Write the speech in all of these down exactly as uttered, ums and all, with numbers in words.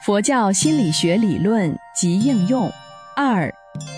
佛教心理学理论及应用二。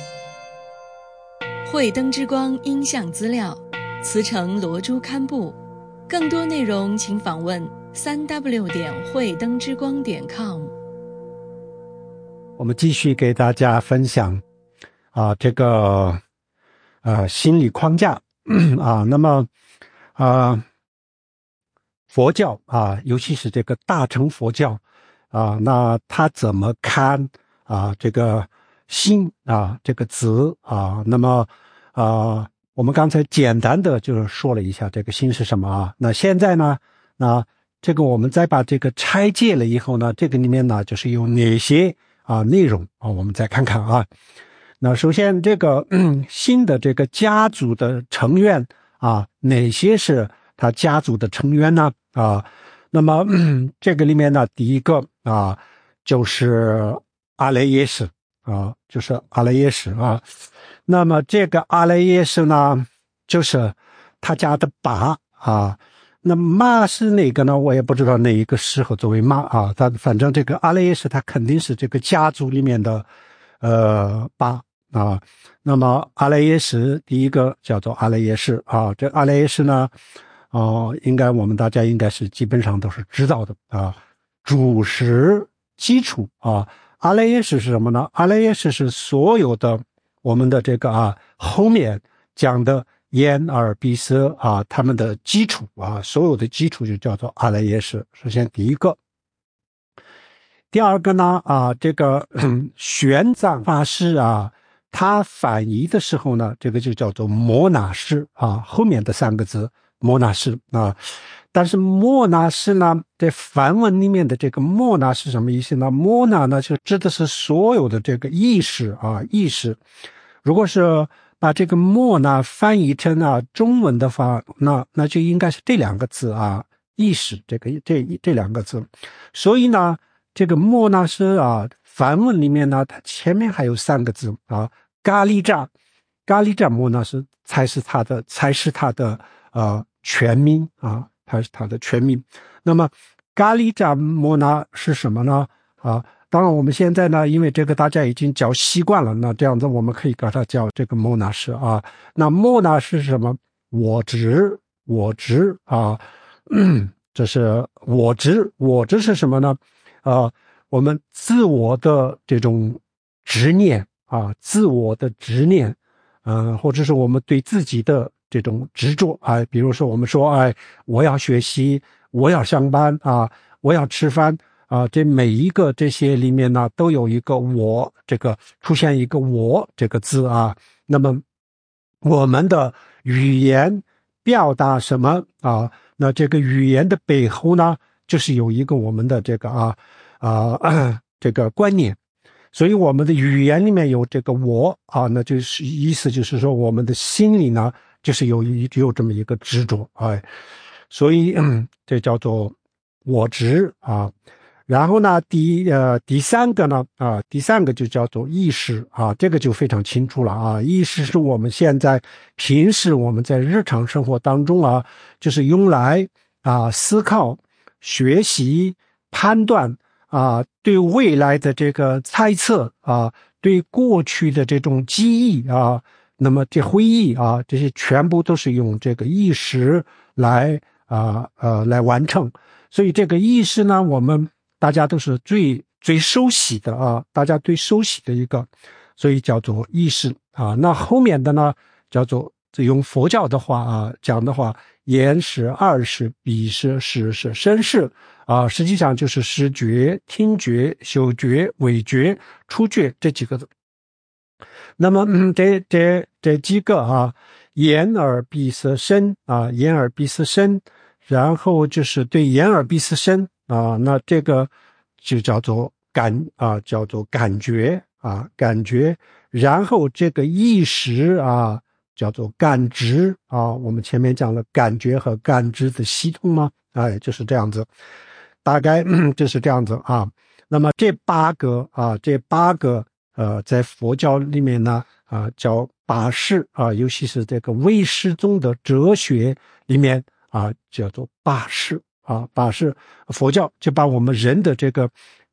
慧灯之光音像资料，慈诚罗珠刊布。更多内容请访问三 w 点慧灯之光点 com。 我们继续给大家分享啊这个呃心理框架啊，那么啊佛教啊，尤其是这个大乘佛教啊，那它怎么看啊这个心啊这个词啊？那么啊我们刚才简单的就是说了一下这个心是什么啊，那现在呢，那这个我们再把这个拆解了以后呢，这个里面呢就是有哪些啊内容啊，我们再看看啊。那首先这个嗯新的这个家族的成员啊，哪些是他家族的成员呢？啊，那么、嗯、这个里面呢，第一个啊就是阿赖耶识啊，就是阿赖耶识啊。那么这个阿赖耶识呢，就是他家的爸啊。那妈是哪个呢？我也不知道哪一个适合作为妈啊。他反正这个阿赖耶识，他肯定是这个家族里面的呃爸啊。那么阿赖耶识第一个叫做阿赖耶识啊。这阿赖耶识呢，哦、呃，应该我们大家应该是基本上都是知道的啊。主识基础啊，阿赖耶识是什么呢？阿赖耶识是所有的我们的这个啊后面讲的眼耳鼻舌啊，他们的基础啊，所有的基础就叫做阿赖耶识。首先第一个，第二个呢啊，这个玄奘法师啊，他翻译的时候呢，这个就叫做摩那识啊，后面的三个字摩那识啊。但是摩那识呢，在梵文里面的这个摩那是什么意思呢？摩那呢，就指的是所有的这个意识啊，意识。如果是把这个摩那翻译成啊中文的话，那那就应该是这两个字啊，意识这个这这两个字。所以呢，这个摩那识啊，梵文里面呢，它前面还有三个字啊，咖喱扎，咖喱扎摩那识才是它的才是它的呃全名啊，它是它的全名。那么咖喱扎摩那是什么呢？啊？当然我们现在呢，因为这个大家已经叫习惯了，那这样子我们可以把它叫这个摩那识啊。那摩那是什么？我执，我执啊，嗯，这是我执，我执是什么呢？啊，我们自我的这种执念啊，自我的执念，嗯、呃，或者是我们对自己的这种执着啊，比如说我们说，哎，我要学习，我要上班啊，我要吃饭。啊，这每一个这些里面呢，都有一个我，这个出现一个我这个字啊。那么我们的语言表达什么啊？那这个语言的背后呢，就是有一个我们的这个啊啊这个观念。所以我们的语言里面有这个我啊，那就是意思就是说，我们的心里呢，就是有一有这么一个执着，哎，所以嗯，这叫做我执啊。然后呢，第呃第三个呢啊，第三个就叫做意识啊，这个就非常清楚了啊。意识是我们现在平时我们在日常生活当中啊，就是用来啊思考、学习、判断啊，对未来的这个猜测啊，对过去的这种记忆啊，那么这回忆啊，这些全部都是用这个意识来啊呃来完成。所以这个意识呢，我们大家都是最最熟悉的啊，大家最熟悉的一个，所以叫做意识啊。那后面的呢，叫做用佛教的话啊讲的话，眼识、耳识、鼻识、识识、身识啊，实际上就是视觉、听觉、嗅觉、味觉、触觉这几个字。那么嗯，这这这几个啊，眼耳鼻舌身啊，眼耳鼻舌身，然后就是对眼耳鼻舌身。啊，那这个就叫做感啊，叫做感觉啊，感觉。然后这个意识啊，叫做感知啊。我们前面讲了感觉和感知的系统嘛，哎，就是这样子，大概、嗯、就是这样子啊。那么这八个啊，这八个呃，在佛教里面呢啊，叫八识啊，尤其是这个唯识宗的哲学里面啊，叫做八识。啊，把是佛教就把我们人的这个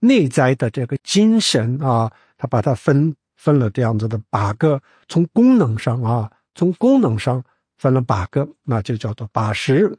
内在的这个精神啊，他把它分分了这样子的八个，从功能上啊，从功能上分了八个，那就叫做八识。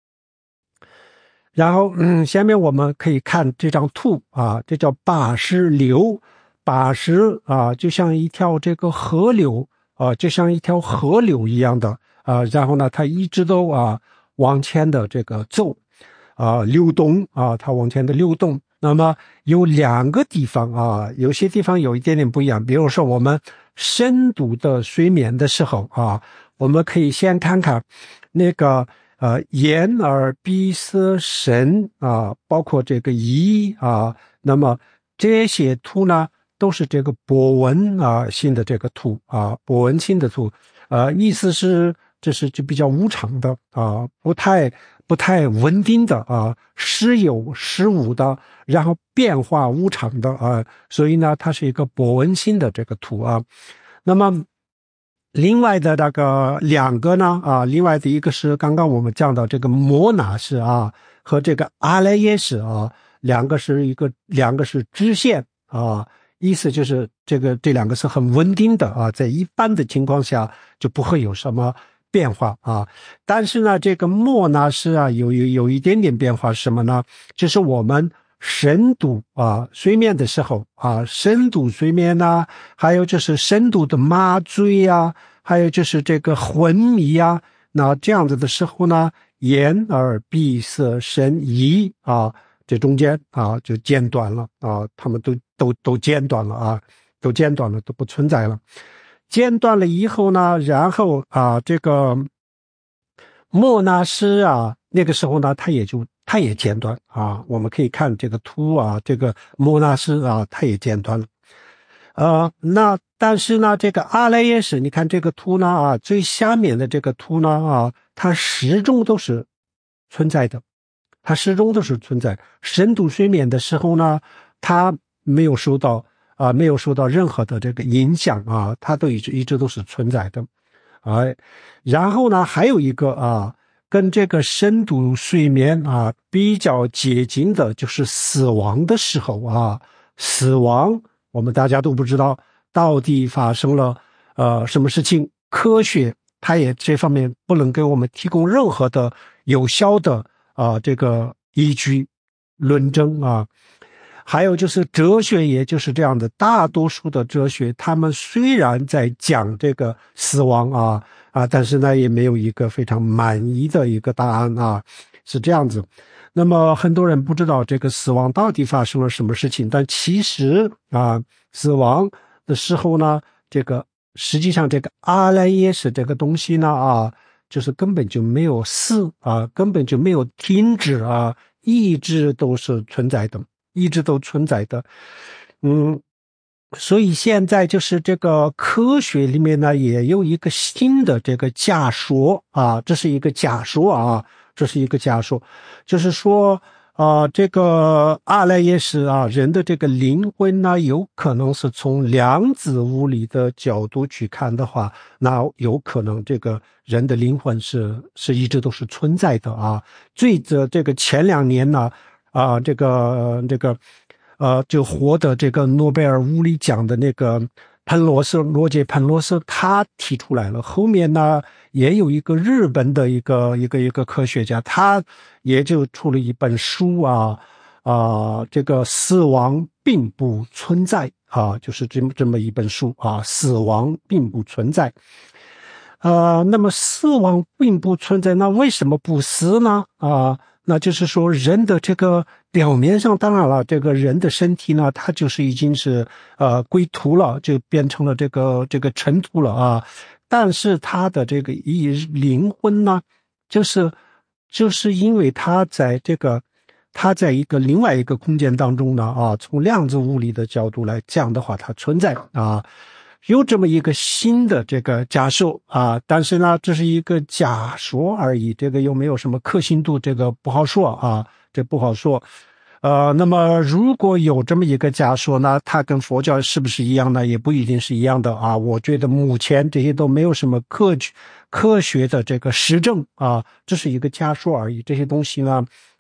然后嗯，下面我们可以看这张图啊，这叫八识流。八识啊，就像一条这个河流啊，就像一条河流一样的啊，然后呢，它一直都啊往前的这个走啊，流动啊，它往前的流动。那么有两个地方啊，有些地方有一点点不一样，比如说我们深度的睡眠的时候啊，我们可以先看看那个呃眼耳鼻舌身啊，包括这个仪啊，那么这些图呢都是这个波纹啊性的这个图啊，波纹性的图，呃，意思是这是就比较无常的啊，不太不太稳定的啊，时有时无的，然后变化无常的啊，所以呢，它是一个波纹性的这个图啊。那么另外的那个两个呢啊，另外的一个是刚刚我们讲到这个摩那识啊和这个阿赖耶识啊，两个是一个两个是支线啊。意思就是这个这两个是很稳定的啊，在一般的情况下就不会有什么变化啊。但是呢，这个摩那识啊有有有一点点变化是什么呢？就是我们深度啊睡眠的时候啊，深度睡眠啊，还有就是深度的麻醉啊，还有就是这个昏迷啊，那这样子的时候呢，眼耳鼻舌身意啊，这中间啊就间断了啊，他们都都都间断了啊，都间断了，都不存在了。间断了以后呢，然后啊，这个摩那识啊，那个时候呢，它也就它也间断啊。我们可以看这个图啊，这个摩那识啊，它也间断了。呃，那但是呢，这个阿赖耶识，你看这个图呢啊，最下面的这个图呢啊，它始终都是存在的。它始终都是存在。深度睡眠的时候呢，它没有受到啊、呃，没有受到任何的这个影响啊，它都一直一直都是存在的。哎，然后呢，还有一个啊，跟这个深度睡眠啊比较接近的，就是死亡的时候啊，死亡我们大家都不知道到底发生了呃什么事情，科学它也这方面不能给我们提供任何的有效的。啊，这个依据论证啊，还有就是哲学，也就是这样的，大多数的哲学，他们虽然在讲这个死亡啊啊，但是呢，也没有一个非常满意的一个答案啊，是这样子。那么很多人不知道这个死亡到底发生了什么事情，但其实啊，死亡的时候呢，这个实际上这个阿赖耶识这个东西呢啊。就是根本就没有死啊，根本就没有停止啊，一直都是存在的，一直都存在的。嗯，所以现在就是这个科学里面呢，也有一个新的这个假说啊，这是一个假说啊，这是一个假说，就是说啊，这个阿赖耶识啊，人的这个灵魂呢，有可能是从量子物理的角度去看的话，那有可能这个人的灵魂是是一直都是存在的啊。最这这个前两年呢，啊，这个这个呃，就获得这个诺贝尔物理奖的那个潘罗斯罗杰潘罗斯，他提出来了。后面呢，也有一个日本的一个一个一个科学家，他也就出了一本书啊啊，这个死亡并不存在啊，就是这么这么一本书啊，死亡并不存在。呃，那么死亡并不存在，那为什么不死呢？啊，那就是说人的这个表面上，当然了，这个人的身体呢，它就是已经是呃归土了，就变成了这个这个尘土了啊。但是他的这个一灵魂呢，就是就是因为他在这个他在一个另外一个空间当中呢啊，从量子物理的角度来讲的话，它存在啊。有这么一个新的这个假说啊，但是呢，这是一个假说而已，这个有没有什么可信度，这个不好说啊，这不好说。呃，那么如果有这么一个假说呢，它跟佛教是不是一样呢？也不一定是一样的啊。我觉得目前这些都没有什么科科学的这个实证啊，这是一个假说而已。这些东西呢，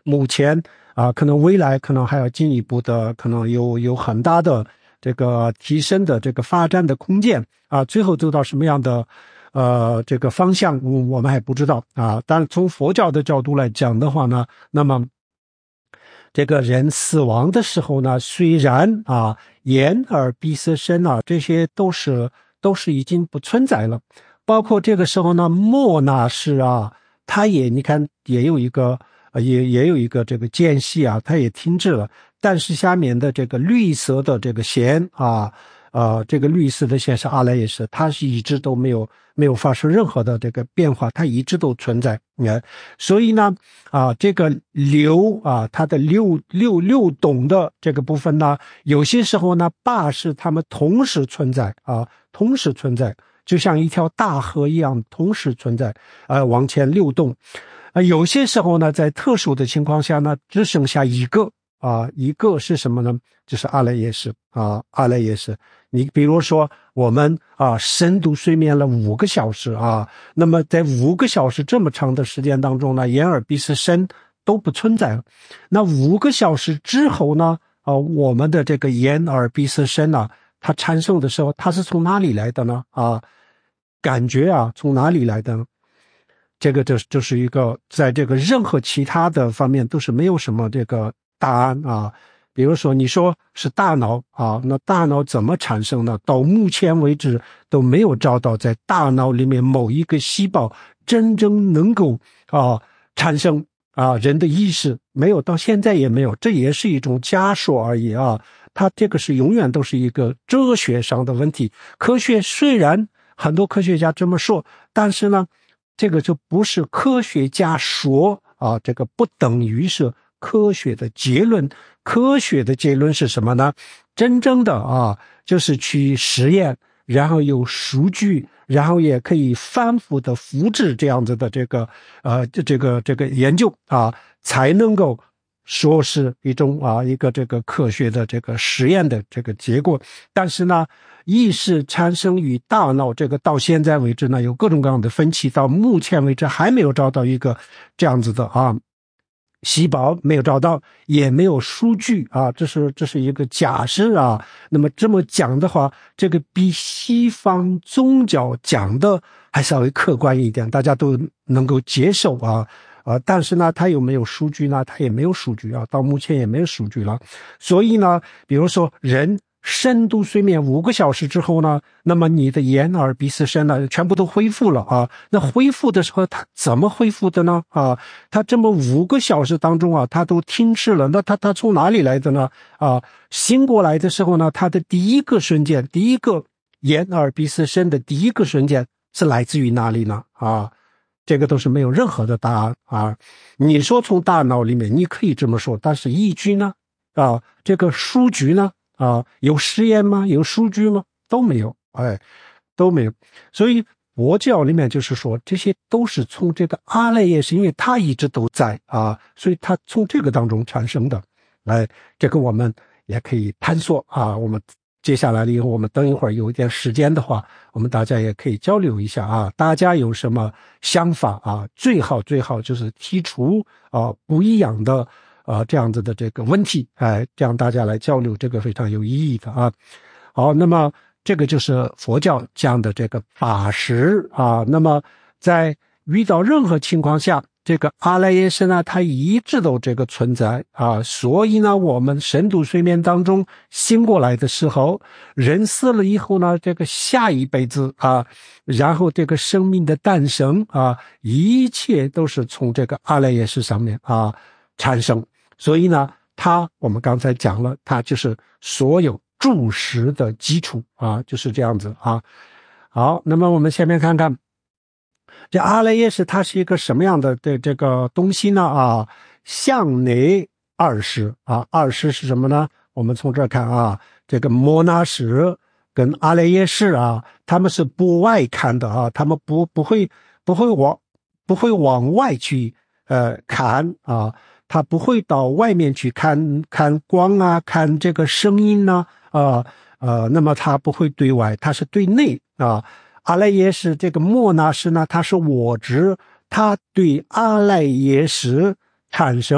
目前啊、呃，可能未来可能还要进一步的，可能有有很大的这个提升的这个发展的空间啊。最后走到什么样的呃这个方向，我们还不知道啊。但从佛教的角度来讲的话呢，那么这个人死亡的时候呢，虽然啊眼耳鼻舌身啊这些都是都是已经不存在了，包括这个时候呢末那识啊，它也你看也有一个呃也也有一个这个间隙啊，它也停滞了。但是下面的这个绿色的这个线啊，呃这个绿色的线是阿赖耶识，它是一直都没有没有发生任何的这个变化，它一直都存在。嗯，所以呢啊这个流啊它的流流流动的这个部分呢，有些时候呢八是它们同时存在啊，同时存在，就像一条大河一样同时存在，呃往前流动。啊有些时候呢在特殊的情况下呢只剩下一个啊，一个是什么呢？就是阿赖耶识啊，阿赖耶识。你比如说，我们啊深度睡眠了五个小时啊，那么在五个小时这么长的时间当中呢，眼耳鼻舌身都不存在了。那五个小时之后呢，啊，我们的这个眼耳鼻舌身呢，它产生的时候，它是从哪里来的呢？啊，感觉啊，从哪里来的呢？这个就是就是一个在这个任何其他的方面都是没有什么这个答案啊。比如说你说是大脑啊，那大脑怎么产生呢？到目前为止都没有找到在大脑里面某一个细胞真正能够啊产生啊人的意识，没有，到现在也没有，这也是一种假说而已啊。它这个是永远都是一个哲学上的问题。科学虽然很多科学家这么说，但是呢这个就不是科学家说啊，这个不等于是科学的结论。科学的结论是什么呢？真正的啊，就是去实验，然后有数据，然后也可以反复的复制这样子的这个呃这个这个研究啊，才能够说是一种啊一个这个科学的这个实验的这个结果。但是呢意识产生于大脑，这个到现在为止呢有各种各样的分歧，到目前为止还没有找到一个这样子的啊细胞，没有找到，也没有数据啊，这是这是一个假设啊。那么这么讲的话，这个比西方宗教讲的还稍微客观一点，大家都能够接受啊。呃，但是呢，它有没有数据呢？它也没有数据啊，到目前也没有数据了。所以呢，比如说人深度睡眠五个小时之后呢，那么你的眼耳鼻舌身呢全部都恢复了啊。那恢复的时候它怎么恢复的呢？啊，它这么五个小时当中啊，它都停滞了，那它它从哪里来的呢？啊，醒过来的时候呢，它的第一个瞬间，第一个眼耳鼻舌身的第一个瞬间是来自于哪里呢？啊，这个都是没有任何的答案啊。你说从大脑里面，你可以这么说，但是依据呢？啊，这个数据呢？啊，有实验吗？有数据吗？都没有，哎，都没有。所以佛教里面就是说，这些都是从这个阿赖耶识，因为它一直都在啊，所以它从这个当中产生的。哎，这个我们也可以探索啊。我们接下来了以后，我们等一会儿有一点时间的话，我们大家也可以交流一下啊。大家有什么想法啊？最好最好就是提出啊不一样的。呃，这样子的这个问题，哎，这样大家来交流，这个非常有意义的啊。好，那么这个就是佛教讲的这个法识啊。那么在遇到任何情况下，这个阿赖耶识呢，它一直都这个存在啊。所以呢，我们深度睡眠当中醒过来的时候，人死了以后呢，这个下一辈子啊，然后这个生命的诞生啊，一切都是从这个阿赖耶识上面啊产生。所以呢，它我们刚才讲了，它就是所有住识的基础啊，就是这样子啊。好，那么我们下面看看这阿赖耶识它是一个什么样的的这个东西呢？啊，向内二识啊，二识是什么呢？我们从这儿看啊，这个摩那识跟阿赖耶识啊，他们是不外看的啊，他们不不会不会往不会往外去呃看啊。他不会到外面去看看光啊，看这个声音呢、啊，呃呃，那么他不会对外，他是对内啊。阿赖耶识这个末那识呢，它是我执，它对阿赖耶识产生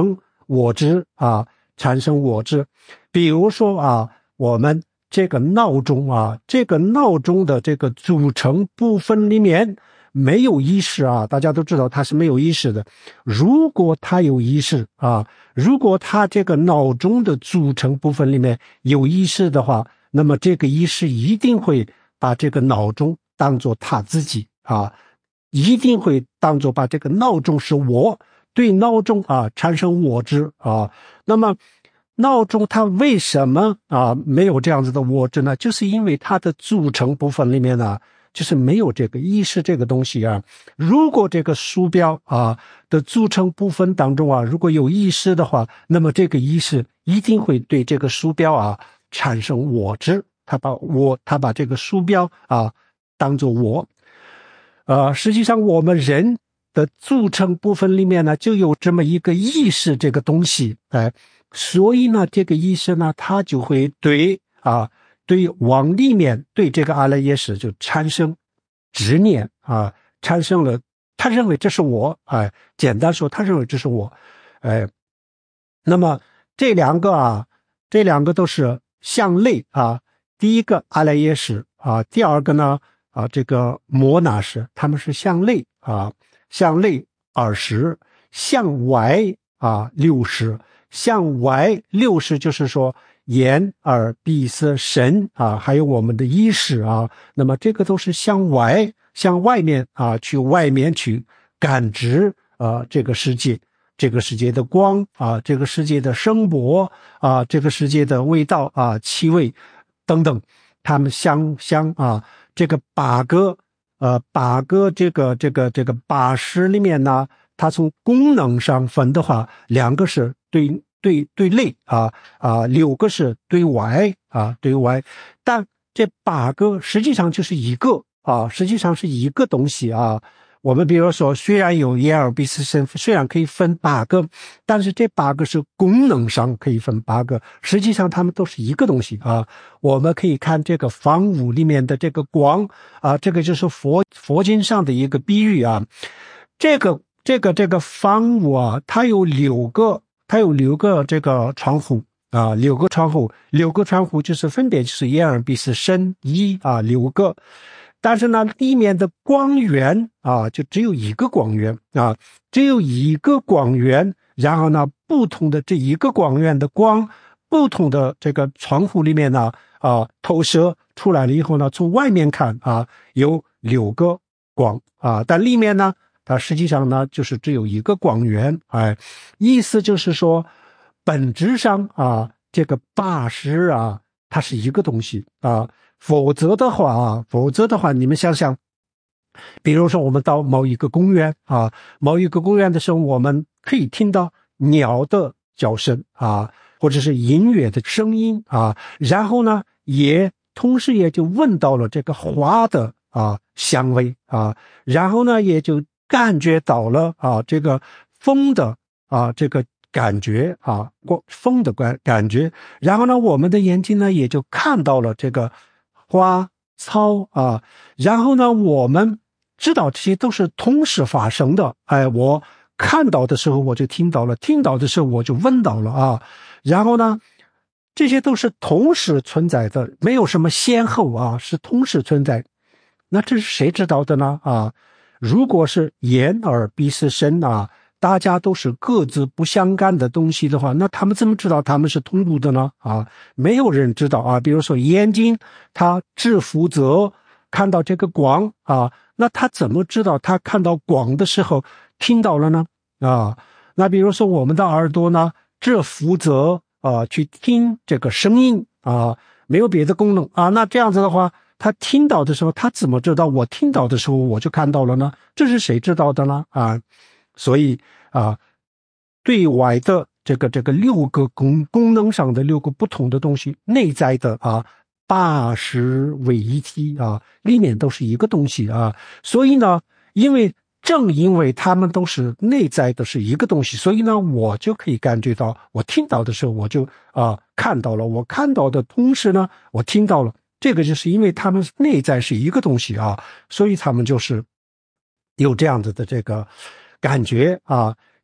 我知啊，产生我知。比如说啊，我们这个闹钟啊，这个闹钟的这个组成部分里面没有意识啊，大家都知道它是没有意识的。如果它有意识啊，如果它这个闹钟的组成部分里面有意识的话，那么这个意识一定会把这个闹钟当作他自己啊，一定会当作把这个闹钟是我，对闹钟啊产生我知啊。那么闹钟它为什么啊没有这样子的我知呢？就是因为它的组成部分里面呢，就是没有这个意识这个东西啊。如果这个鼠标啊的组成部分当中啊，如果有意识的话，那么这个意识一定会对这个鼠标啊产生我知，它把我它把这个鼠标啊当作我。呃，实际上我们人的组成部分里面呢，就有这么一个意识这个东西，哎。所以呢，这个意识呢，它就会对啊，对往里面对这个阿赖耶识就产生执念啊，产生了，他认为这是我，哎，简单说，他认为这是我，哎，那么这两个啊，这两个都是向内啊，第一个阿赖耶识啊，第二个呢啊，这个摩那识，他们是向内啊，向内二十，向外啊六十。向外六识就是说眼耳鼻舌身啊，还有我们的意识啊，那么这个都是向外向外面啊，去外面去感知啊这个世界，这个世界的光啊，这个世界的声波啊，这个世界的味道啊，气味等等，他们相相啊，这个八个呃八个这个这个这个八识里面呢，它从功能上分的话，两个是对对对内啊啊，六个是对外啊对外，但这八个实际上就是一个啊，实际上是一个东西啊。我们比如说，虽然有眼耳鼻舌身，虽然可以分八个，但是这八个是功能上可以分八个，实际上它们都是一个东西啊。我们可以看这个房屋里面的这个光啊，这个就是佛佛经上的一个比喻啊。这个这个这个房屋啊，它有六个，它有六个这个窗户啊，六个窗户，六个窗户就是分别就是眼耳鼻舌身意啊，六个。但是呢，里面的光源啊，就只有一个光源啊，只有一个光源。然后呢，不同的这一个光源的光，不同的这个窗户里面呢，啊，投射出来了以后呢，从外面看啊，有六个光啊，但里面呢，它实际上呢，就是只有一个光源。哎，意思就是说，本质上啊，这个八识啊，它是一个东西啊。否则的话啊，否则的话，你们想想，比如说我们到某一个公园啊，某一个公园的时候，我们可以听到鸟的叫声啊，或者是音乐的声音啊，然后呢，也同时也就闻到了这个花的啊香味啊，然后呢，也就感觉到了啊这个风的啊这个感觉啊，风的感感觉，然后呢，我们的眼睛呢也就看到了这个花草啊，然后呢，我们知道这些都是同时发生的。哎，我看到的时候我就听到了，听到的时候我就闻到了啊。然后呢，这些都是同时存在的，没有什么先后啊，是同时存在。那这是谁知道的呢？啊，如果是眼耳鼻舌身啊，大家都是各自不相干的东西的话，那他们怎么知道他们是同步的呢？啊，没有人知道啊。比如说眼睛，它只负责看到这个光啊，那他怎么知道他看到光的时候听到了呢？啊，那比如说我们的耳朵呢，只负责啊去听这个声音啊，没有别的功能啊。那这样子的话，他听到的时候，他怎么知道我听到的时候我就看到了呢？这是谁知道的呢？啊？所以啊，对外的这个这个六个功功能上的六个不同的东西，内在的啊八识为一体啊，里面都是一个东西啊。所以呢，因为正因为他们都是内在的是一个东西，所以呢，我就可以感觉到，我听到的时候我就啊看到了，我看到的同时呢，我听到了。这个就是因为他们内在是一个东西啊，所以他们就是有这样子的这个感觉啊，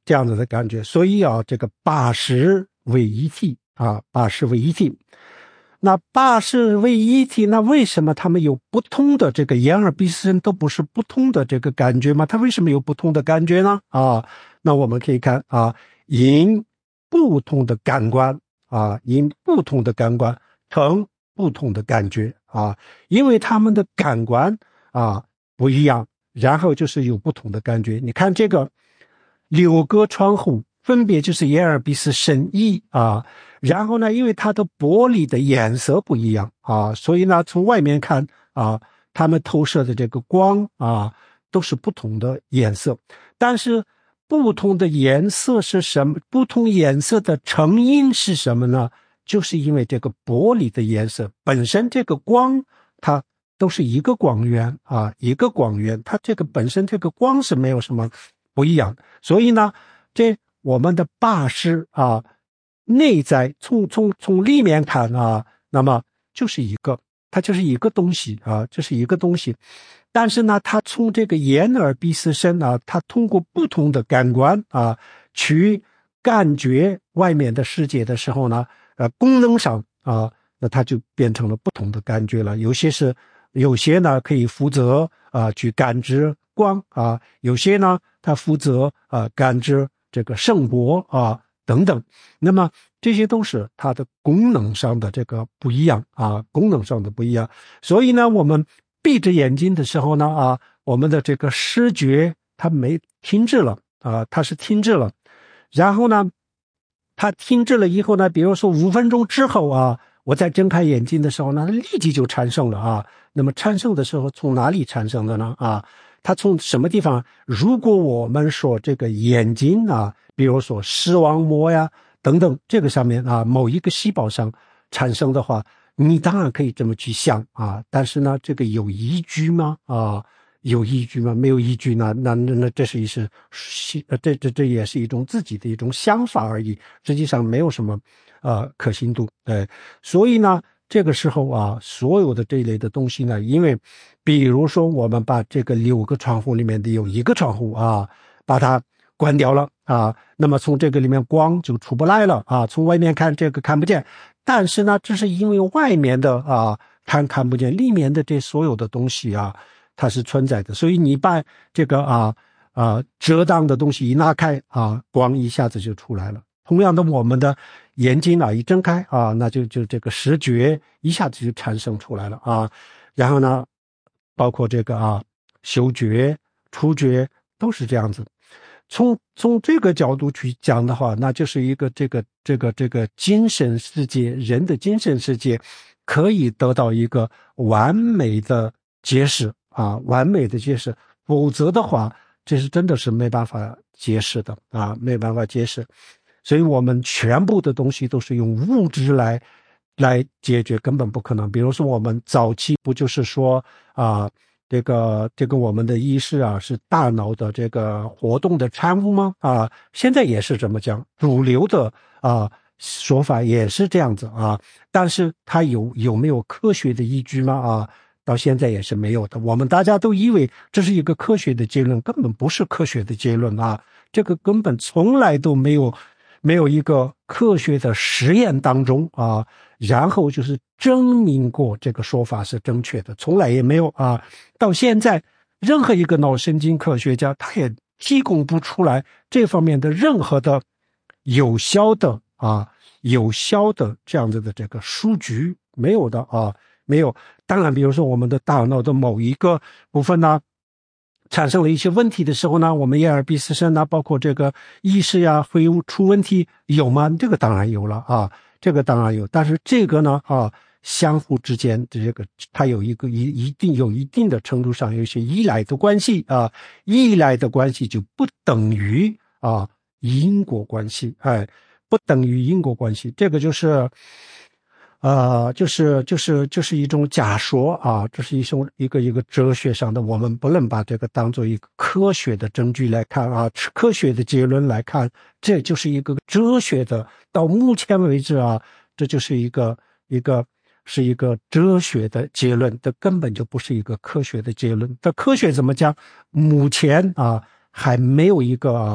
这样子的感觉。所以啊，这个八识为一体啊，八识为一体。那八识为一体，那为什么他们有不同的这个眼耳鼻舌身都不是不同的这个感觉吗？它为什么有不同的感觉呢？啊，那我们可以看啊，因不同的感官啊，因不同的感官成不同的感觉啊，因为他们的感官啊不一样，然后就是有不同的感觉。你看这个六个窗户分别就是眼耳鼻舌身意啊，然后呢因为它的玻璃的颜色不一样啊，所以呢从外面看啊，它们投射的这个光啊都是不同的颜色。但是不同的颜色是什么？不同颜色的成因是什么呢？就是因为这个玻璃的颜色本身，这个光它都是一个光源啊，一个光源，它这个本身这个光是没有什么不一样的。所以呢，这我们的八识啊，内在从从从里面看啊，那么就是一个，它就是一个东西啊，就是一个东西。但是呢，它从这个眼耳鼻舌身啊，它通过不同的感官啊，去感觉外面的世界的时候呢，呃，功能上啊，那它就变成了不同的感觉了。有些是，有些呢可以负责啊去感知光啊，有些呢它负责啊感知这个声波啊等等。那么这些都是它的功能上的这个不一样啊，功能上的不一样。所以呢，我们闭着眼睛的时候呢，啊，我们的这个视觉它没停滞了啊，它是停滞了。然后呢，它停滞了以后呢，比如说五分钟之后啊，我再睁开眼睛的时候呢，立即就产生了啊。那么产生的时候从哪里产生的呢？啊，它从什么地方？如果我们说这个眼睛啊，比如说视网膜呀等等，这个上面啊某一个细胞上产生的话，你当然可以这么去想啊，但是呢，这个有依据吗？啊，有依据吗？没有依据呢？那那那这是一是，呃，这这这也是一种自己的一种想法而已，实际上没有什么，呃，可信度。对，所以呢，这个时候啊，所有的这一类的东西呢，因为，比如说我们把这个六个窗户里面的有一个窗户啊，把它关掉了啊，那么从这个里面光就出不来了啊，从外面看这个看不见。但是呢，这是因为外面的啊看看不见，里面的这所有的东西啊，它是存在的。所以你把这个啊啊遮挡的东西一拿开啊，光一下子就出来了。同样的，我们的眼睛啊一睁开啊，那就就这个视觉一下子就产生出来了啊。然后呢，包括这个啊嗅觉、触觉都是这样子。从从这个角度去讲的话，那就是一个这个这个这个精神世界，人的精神世界可以得到一个完美的解释啊，完美的解释，否则的话，这是真的是没办法解释的啊，没办法解释。所以我们全部的东西都是用物质来来解决，根本不可能。比如说我们早期不就是说啊。这个这个我们的意识啊，是大脑的这个活动的产物吗？啊，现在也是这么讲，主流的啊说法也是这样子啊。但是它有有没有科学的依据吗？啊，到现在也是没有的。我们大家都以为这是一个科学的结论，根本不是科学的结论啊。这个根本从来都没有没有一个科学的实验当中啊。然后就是证明过这个说法是正确的，从来也没有啊。到现在，任何一个脑神经科学家，他也提供不出来这方面的任何的有效的啊、有效的这样子的这个数据，没有的啊，没有。当然，比如说我们的大脑的某一个部分呢，产生了一些问题的时候呢，我们眼耳鼻舌身呢，包括这个意识呀，会出问题，有吗？这个当然有了啊。这个当然有，但是这个呢啊，相互之间的这个它有一个一一定有一定的程度上有一些依赖的关系啊，依赖的关系就不等于啊因果关系，哎，不等于因果关系，这个就是呃，就是就是就是一种假说啊，这是一种一个一个哲学上的，我们不能把这个当做一个科学的证据来看啊，科学的结论来看，这就是一个哲学的，到目前为止啊，这就是一个一个是一个哲学的结论，这根本就不是一个科学的结论。这科学怎么讲？目前啊还没有一个啊。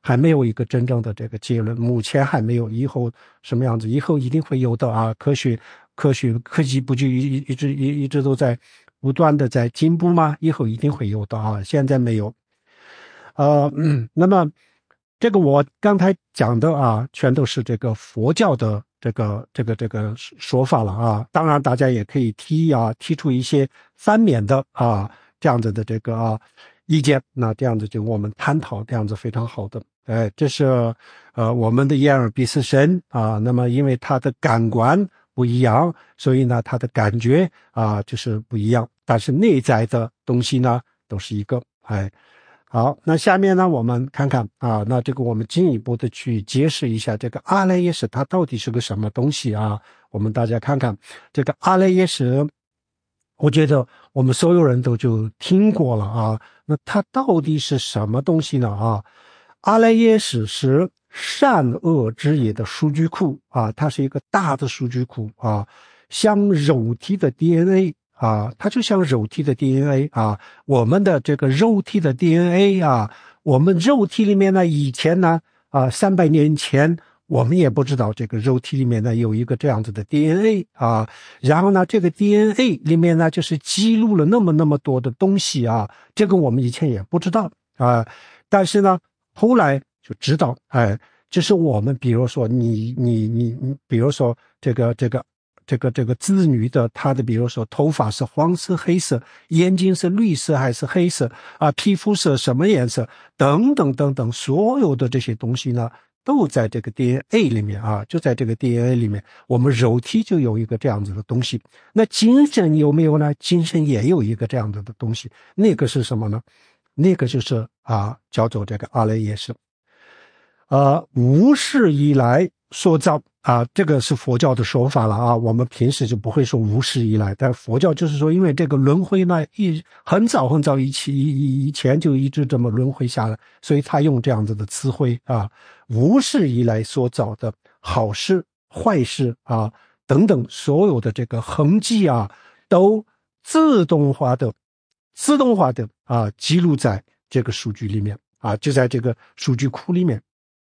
还没有一个真正的这个结论，目前还没有，以后什么样子，以后一定会有的啊！科学、科学、科技不就一一直一一直都在不断的在进步吗？以后一定会有的啊！现在没有。呃，嗯，那么这个我刚才讲的啊，全都是这个佛教的这个这个这个说法了啊。当然，大家也可以提啊，提出一些反面的啊这样子的这个啊意见，那这样子就我们探讨，这样子非常好的。哎，这是呃我们的眼耳鼻舌身啊，那么因为它的感官不一样，所以呢它的感觉啊就是不一样，但是内在的东西呢都是一个。哎，好，那下面呢我们看看啊，那这个我们进一步的去解释一下这个阿赖耶识它到底是个什么东西啊。我们大家看看这个阿赖耶识，我觉得我们所有人都就听过了啊，那它到底是什么东西呢啊？阿赖耶识是善恶之野的数据库啊，它是一个大的数据库啊，像肉体的 D N A 啊，它就像肉体的 D N A 啊，我们的这个肉体的 D N A 啊，我们肉体里面呢，以前呢啊，三百年前我们也不知道这个肉体里面呢有一个这样子的 D N A 啊，然后呢，这个 D N A 里面呢就是记录了那么那么多的东西啊，这个我们以前也不知道啊，但是呢，后来就知道，哎，就是我们比如说你你你你，比如说这个这个这个这个子女的他的比如说头发是黄色、黑色，眼睛是绿色还是黑色啊，皮肤是什么颜色等等等等，所有的这些东西呢。都在这个 D N A 里面啊，就在这个 D N A 里面，我们肉体就有一个这样子的东西。那精神有没有呢？精神也有一个这样子的东西。那个是什么呢？那个就是啊，叫做这个阿赖耶识。呃，无始以来所造啊，这个是佛教的说法了啊。我们平时就不会说无始以来，但佛教就是说，因为这个轮回呢，一很早很早以前以以前就一直这么轮回下来，所以他用这样子的词汇啊，无始以来所造的好事、坏事啊等等所有的这个痕迹啊，都自动化的、自动化的啊记录在这个数据里面啊，就在这个数据库里面。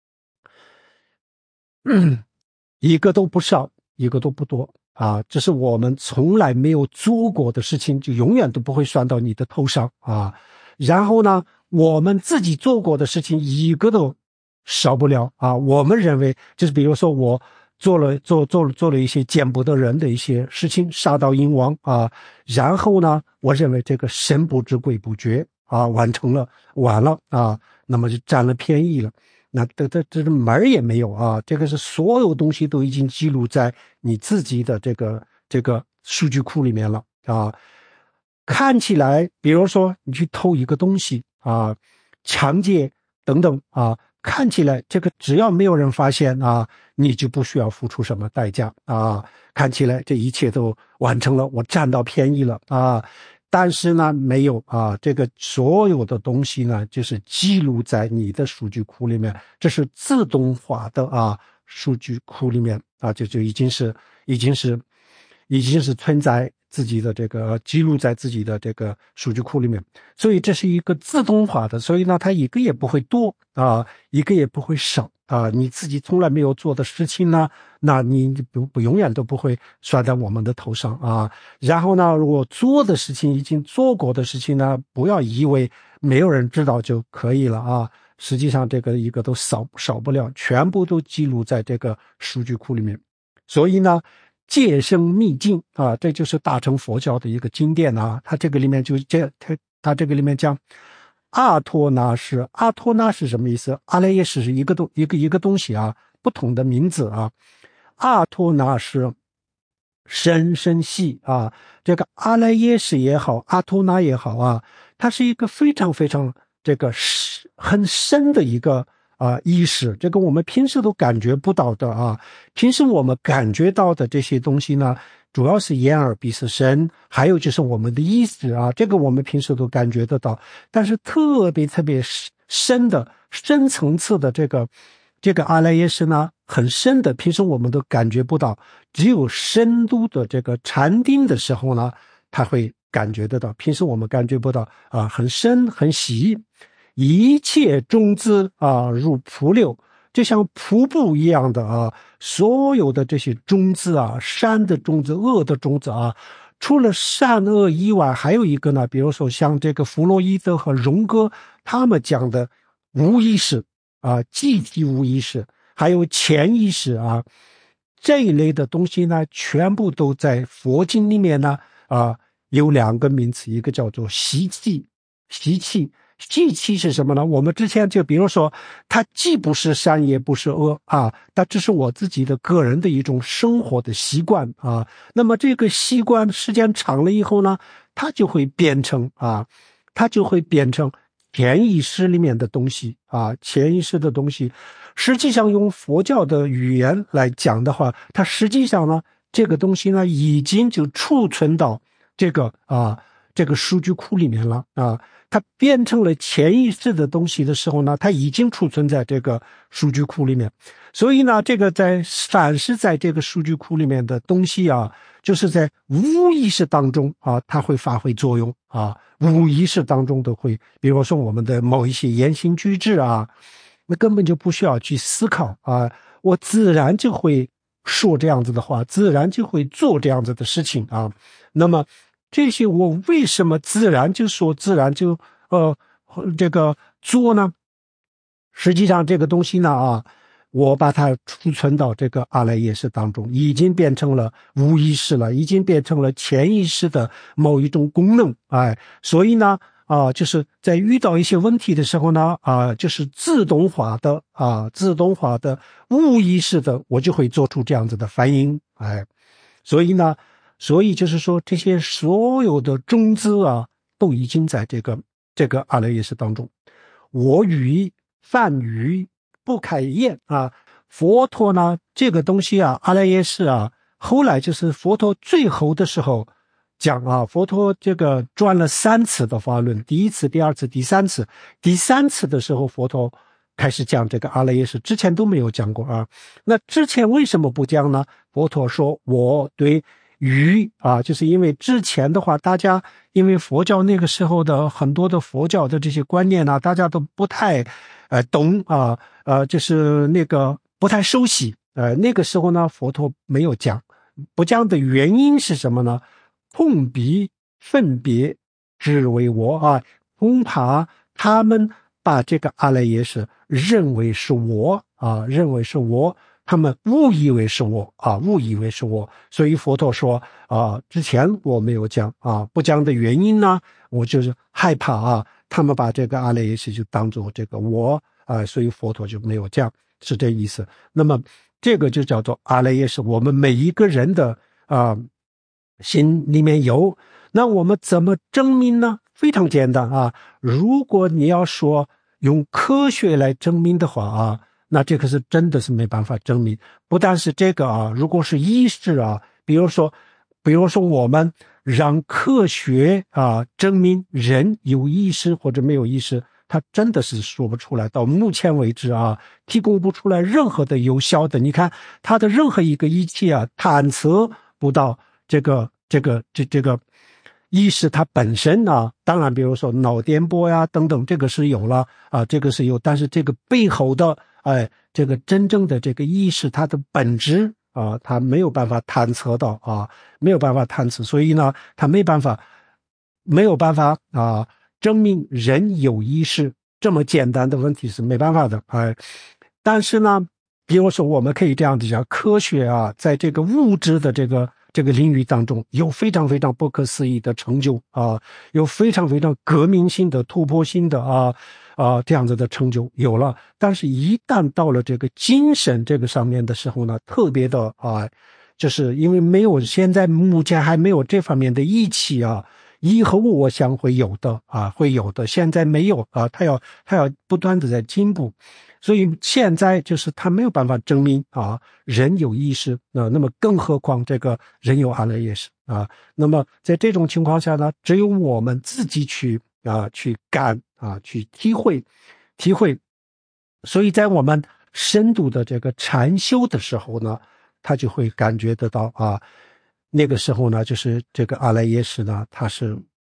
嗯，一个都不少，一个都不多啊！这是我们从来没有做过的事情，就永远都不会算到你的头上啊。然后呢，我们自己做过的事情，一个都少不了啊。我们认为，就是比如说我做了做做了做了一些见不得人的一些事情，杀盗淫妄啊。然后呢，我认为这个神不知鬼不觉啊，完成了，完了啊，那么就占了便宜了。那这这这门儿也没有啊！这个是所有东西都已经记录在你自己的这个这个数据库里面了啊。看起来，比如说你去偷一个东西啊，抢劫等等啊，看起来这个只要没有人发现啊，你就不需要付出什么代价啊。看起来这一切都完成了，我占到便宜了啊。但是呢，没有啊，这个所有的东西呢，就是记录在你的数据库里面，这是自动化的啊，数据库里面啊，就就已经是已经是已经是存在自己的这个记录在自己的这个数据库里面，所以这是一个自动化的，所以呢，它一个也不会多啊，一个也不会少啊，你自己从来没有做的事情呢，那你不不永远都不会算在我们的头上啊。然后呢，如果做的事情已经做过的事情呢，不要以为没有人知道就可以了啊。实际上这个一个都少少不了，全部都记录在这个数据库里面。所以呢，戒生密境啊，这就是大乘佛教的一个经典啊。它这个里面就这它它这个里面讲阿托那识，阿托那是什么意思？阿赖耶识是一个东一个一个东西啊，不同的名字啊。阿托那识深深细啊，这个阿赖耶识也好，阿托那也好啊，它是一个非常非常这个很深的一个啊意识，这个我们平时都感觉不到的啊。平时我们感觉到的这些东西呢，主要是眼耳鼻舌身，还有就是我们的意识啊，这个我们平时都感觉得到。但是特别特别深的深层次的这个这个阿赖耶识呢，很深的，平时我们都感觉不到，只有深度的这个禅定的时候呢，它会感觉得到，平时我们感觉不到啊，很深很细。 一切种子啊，如瀑流，就像瀑布一样的啊，所有的这些种子啊，善的种子、恶的种子啊，除了善恶以外，还有一个呢，比如说像这个弗洛伊德和荣格他们讲的无意识啊，集体无意识，还有潜意识啊，这一类的东西呢，全部都在佛经里面呢啊，有两个名词，一个叫做习气，习气。习气是什么呢？我们之前就比如说，它既不是善也不是恶啊，但这是我自己的个人的一种生活的习惯啊。那么这个习惯时间长了以后呢，它就会变成啊，它就会变成潜意识里面的东西啊，潜意识的东西。实际上用佛教的语言来讲的话，它实际上呢，这个东西呢已经就储存到这个啊这个数据库里面了啊。它变成了潜意识的东西的时候呢，它已经储存在这个数据库里面。所以呢，这个在凡是在这个数据库里面的东西啊，就是在无意识当中啊，它会发挥作用啊，无意识当中都会，比如说我们的某一些言行举止啊，那根本就不需要去思考啊，我自然就会说这样子的话，自然就会做这样子的事情啊。那么这些我为什么自然就说自然就呃这个做呢？实际上这个东西呢啊，我把它储存到这个阿赖耶识当中，已经变成了无意识了，已经变成了潜意识的某一种功能。哎，所以呢啊，就是在遇到一些问题的时候呢啊，就是自动化的啊，自动化的无意识的，我就会做出这样子的反应。哎，所以呢。所以就是说，这些所有的种子啊，都已经在这个这个阿赖耶识当中。我语梵语不开眼啊，佛陀呢这个东西啊，阿赖耶识啊，后来就是佛陀最后的时候讲啊，佛陀这个转了三次的法轮，第一次、第二次、第三次，第三次的时候，佛陀开始讲这个阿赖耶识，之前都没有讲过啊。那之前为什么不讲呢？佛陀说，我对语啊，就是因为之前的话，大家因为佛教那个时候的很多的佛教的这些观念呢、啊，大家都不太呃懂啊，呃，就是那个不太熟悉。呃，那个时候呢，佛陀没有讲，不讲的原因是什么呢？碰彼分别只为我啊，恐怕他们把这个阿赖耶识认为是我啊，认为是我。他们误以为是我啊，误以为是我，所以佛陀说啊，之前我没有讲啊，不讲的原因呢，我就是害怕啊，他们把这个阿赖耶识就当做这个我啊，所以佛陀就没有讲，是这意思。那么这个就叫做阿赖耶识，我们每一个人的啊心里面有，那我们怎么证明呢？非常简单啊，如果你要说用科学来证明的话啊。那这个是真的是没办法证明，不但是这个啊，如果是意识啊，比如说，比如说我们让科学啊证明人有意识或者没有意识，它真的是说不出来。到目前为止啊，提供不出来任何的有效的，你看它的任何一个仪器啊，探测不到这个这个这这个意识它本身啊，当然比如说脑电波呀等等，这个是有了啊，这个是有，但是这个背后的。哎，这个真正的这个意识，它的本质啊，它没有办法探测到啊，没有办法探测，所以呢，它没办法，没有办法啊，证明人有意识这么简单的问题是没办法的。哎，但是呢，比如说我们可以这样子讲，科学啊，在这个物质的这个这个领域当中，有非常非常不可思议的成就啊，有非常非常革命性的、突破性的啊。啊，这样子的成就有了，但是一旦到了这个精神这个上面的时候呢，特别的啊，就是因为没有现在目前还没有这方面的仪器啊，以后我想会有的啊，会有的，现在没有啊，它要它要不断的在进步，所以现在就是它没有办法证明啊人有意识啊，那么更何况这个人有阿赖耶识啊，那么在这种情况下呢，只有我们自己去啊去感。啊，去体会，体会，所以在我们深度的这个禅修的时候呢，他就会感觉得到啊，那个时候呢，就是这个阿赖耶识呢，它是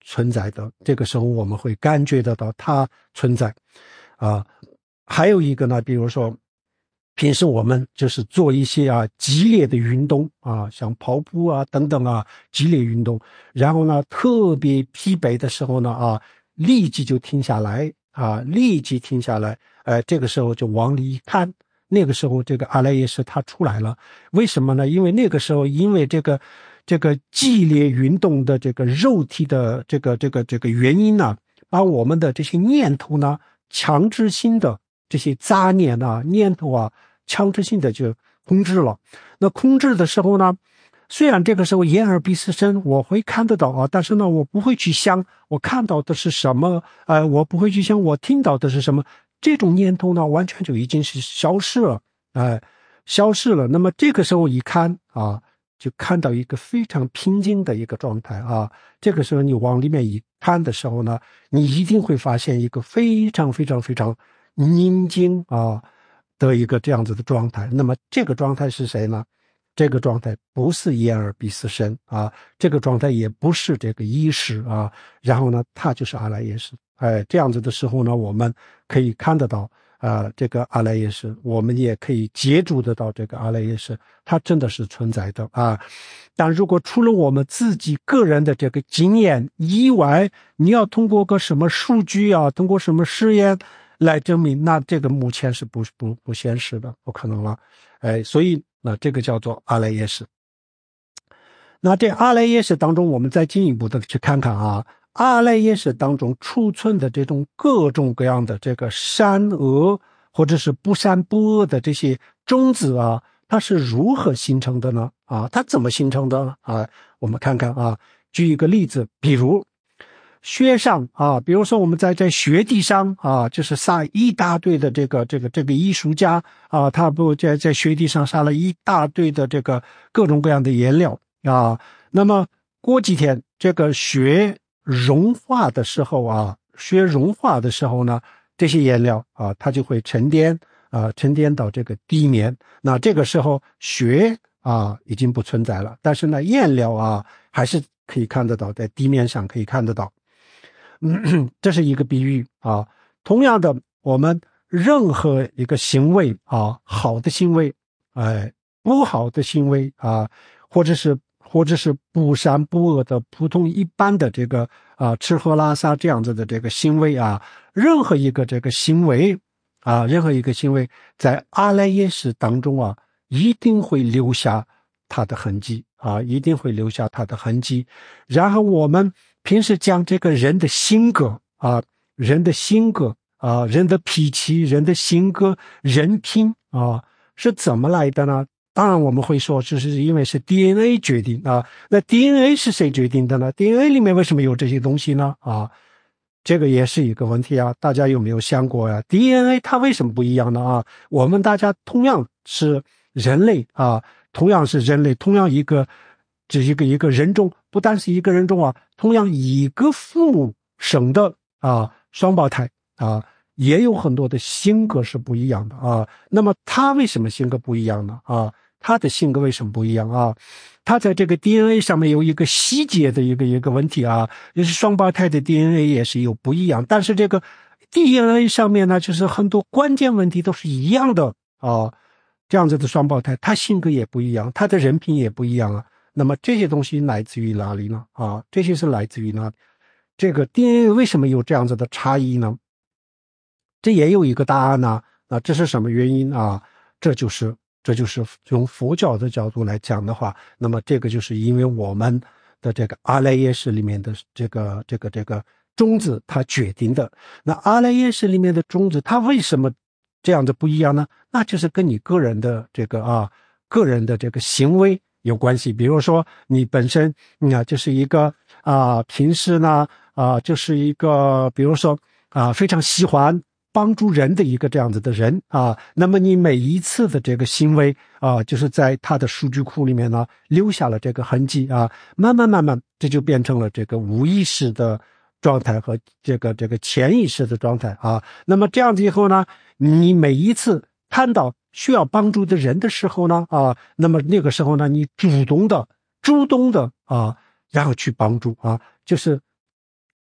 存在的，这个时候我们会感觉得到它存在啊。还有一个呢，比如说平时我们就是做一些啊激烈的运动啊，像跑步啊等等啊激烈运动，然后呢特别疲惫的时候呢啊，立即就停下来啊，立即停下来，呃，这个时候就往里一看，那个时候这个阿赖耶识它出来了。为什么呢？因为那个时候因为这个这个激烈运动的这个肉体的这个这个这个原因呢，把我们的这些念头呢强制性的这些杂念啊念头啊强制性的就控制了。那控制的时候呢，虽然这个时候眼耳鼻舌身我会看得到啊，但是呢我不会去想我看到的是什么，呃，我不会去想我听到的是什么，这种念头呢完全就已经是消失了，呃，消失了。那么这个时候一看啊，就看到一个非常平静的一个状态啊。这个时候你往里面一看的时候呢，你一定会发现一个非常非常非常宁静啊的一个这样子的状态。那么这个状态是谁呢？这个状态不是眼耳鼻舌身啊，这个状态也不是这个意识啊，然后呢它就是阿赖耶识。哎，这样子的时候呢，我们可以看得到啊，这个阿赖耶识，我们也可以接触得到这个阿赖耶识，它真的是存在的啊。但如果除了我们自己个人的这个经验以外，你要通过个什么数据啊，通过什么实验来证明，那这个目前是不不不现实的，不可能了。哎，所以那这个叫做阿赖耶识。那这阿赖耶识当中，我们再进一步的去看看啊，阿赖耶识当中储存的这种各种各样的这个善恶或者是不善不恶的这些种子啊，它是如何形成的呢？啊，它怎么形成的呢？啊，我们看看啊，举一个例子，比如雪上啊，比如说我们在在雪地上啊，就是撒一大堆的这个这个这个艺术家啊，他不在在雪地上撒了一大堆的这个各种各样的颜料啊。那么过几天这个雪融化的时候啊，雪融化的时候呢，这些颜料啊，它就会沉淀啊，沉淀到这个地面。那这个时候雪啊已经不存在了，但是呢，颜料啊还是可以看得到，在地面上可以看得到。嗯，这是一个比喻啊。同样的，我们任何一个行为啊，好的行为，哎，不好的行为啊，或者是或者是不善不恶的普通一般的这个啊吃喝拉撒这样子的这个行为啊，任何一个这个行为啊，任何一个行为在阿赖耶识当中啊，一定会留下它的痕迹啊，一定会留下它的痕迹。然后我们平时讲这个人的性格啊，人的性格啊，人的脾气，人的性格，人品啊，是怎么来的呢？当然我们会说，就是因为是 D N A 决定啊。那 D N A 是谁决定的呢？ D N A 里面为什么有这些东西呢？啊，这个也是一个问题啊。大家有没有想过呀、啊、？D N A 它为什么不一样呢？啊，我们大家同样是人类啊，同样是人类，同样一个这一个一个人种，不单是一个人种啊，同样一个父母生的啊双胞胎啊，也有很多的性格是不一样的啊。那么他为什么性格不一样呢？啊，他的性格为什么不一样啊？他在这个 D N A 上面有一个细节的一个一个问题啊，就是双胞胎的 D N A 也是有不一样，但是这个 D N A 上面呢，就是很多关键问题都是一样的啊。这样子的双胞胎，他性格也不一样，他的人品也不一样啊。那么这些东西来自于哪里呢？啊，这些是来自于哪里？这个 D N A 为什么有这样子的差异呢？这也有一个答案呢。啊，这是什么原因啊？这就是这就是从佛教的角度来讲的话，那么这个就是因为我们的这个阿赖耶识里面的这个这个这个种子它决定的。那阿赖耶识里面的种子它为什么这样的不一样呢？那就是跟你个人的这个啊个人的这个行为有关系。比如说你本身嗯啊就是一个啊平时呢啊就是一个比如说啊非常喜欢帮助人的一个这样子的人啊，那么你每一次的这个行为啊，就是在他的数据库里面呢留下了这个痕迹啊，慢慢慢慢这就变成了这个无意识的状态和这个这个潜意识的状态啊。那么这样子以后呢，你每一次看到需要帮助的人的时候呢啊，那么那个时候呢，你主动的主动的啊，然后去帮助啊，就是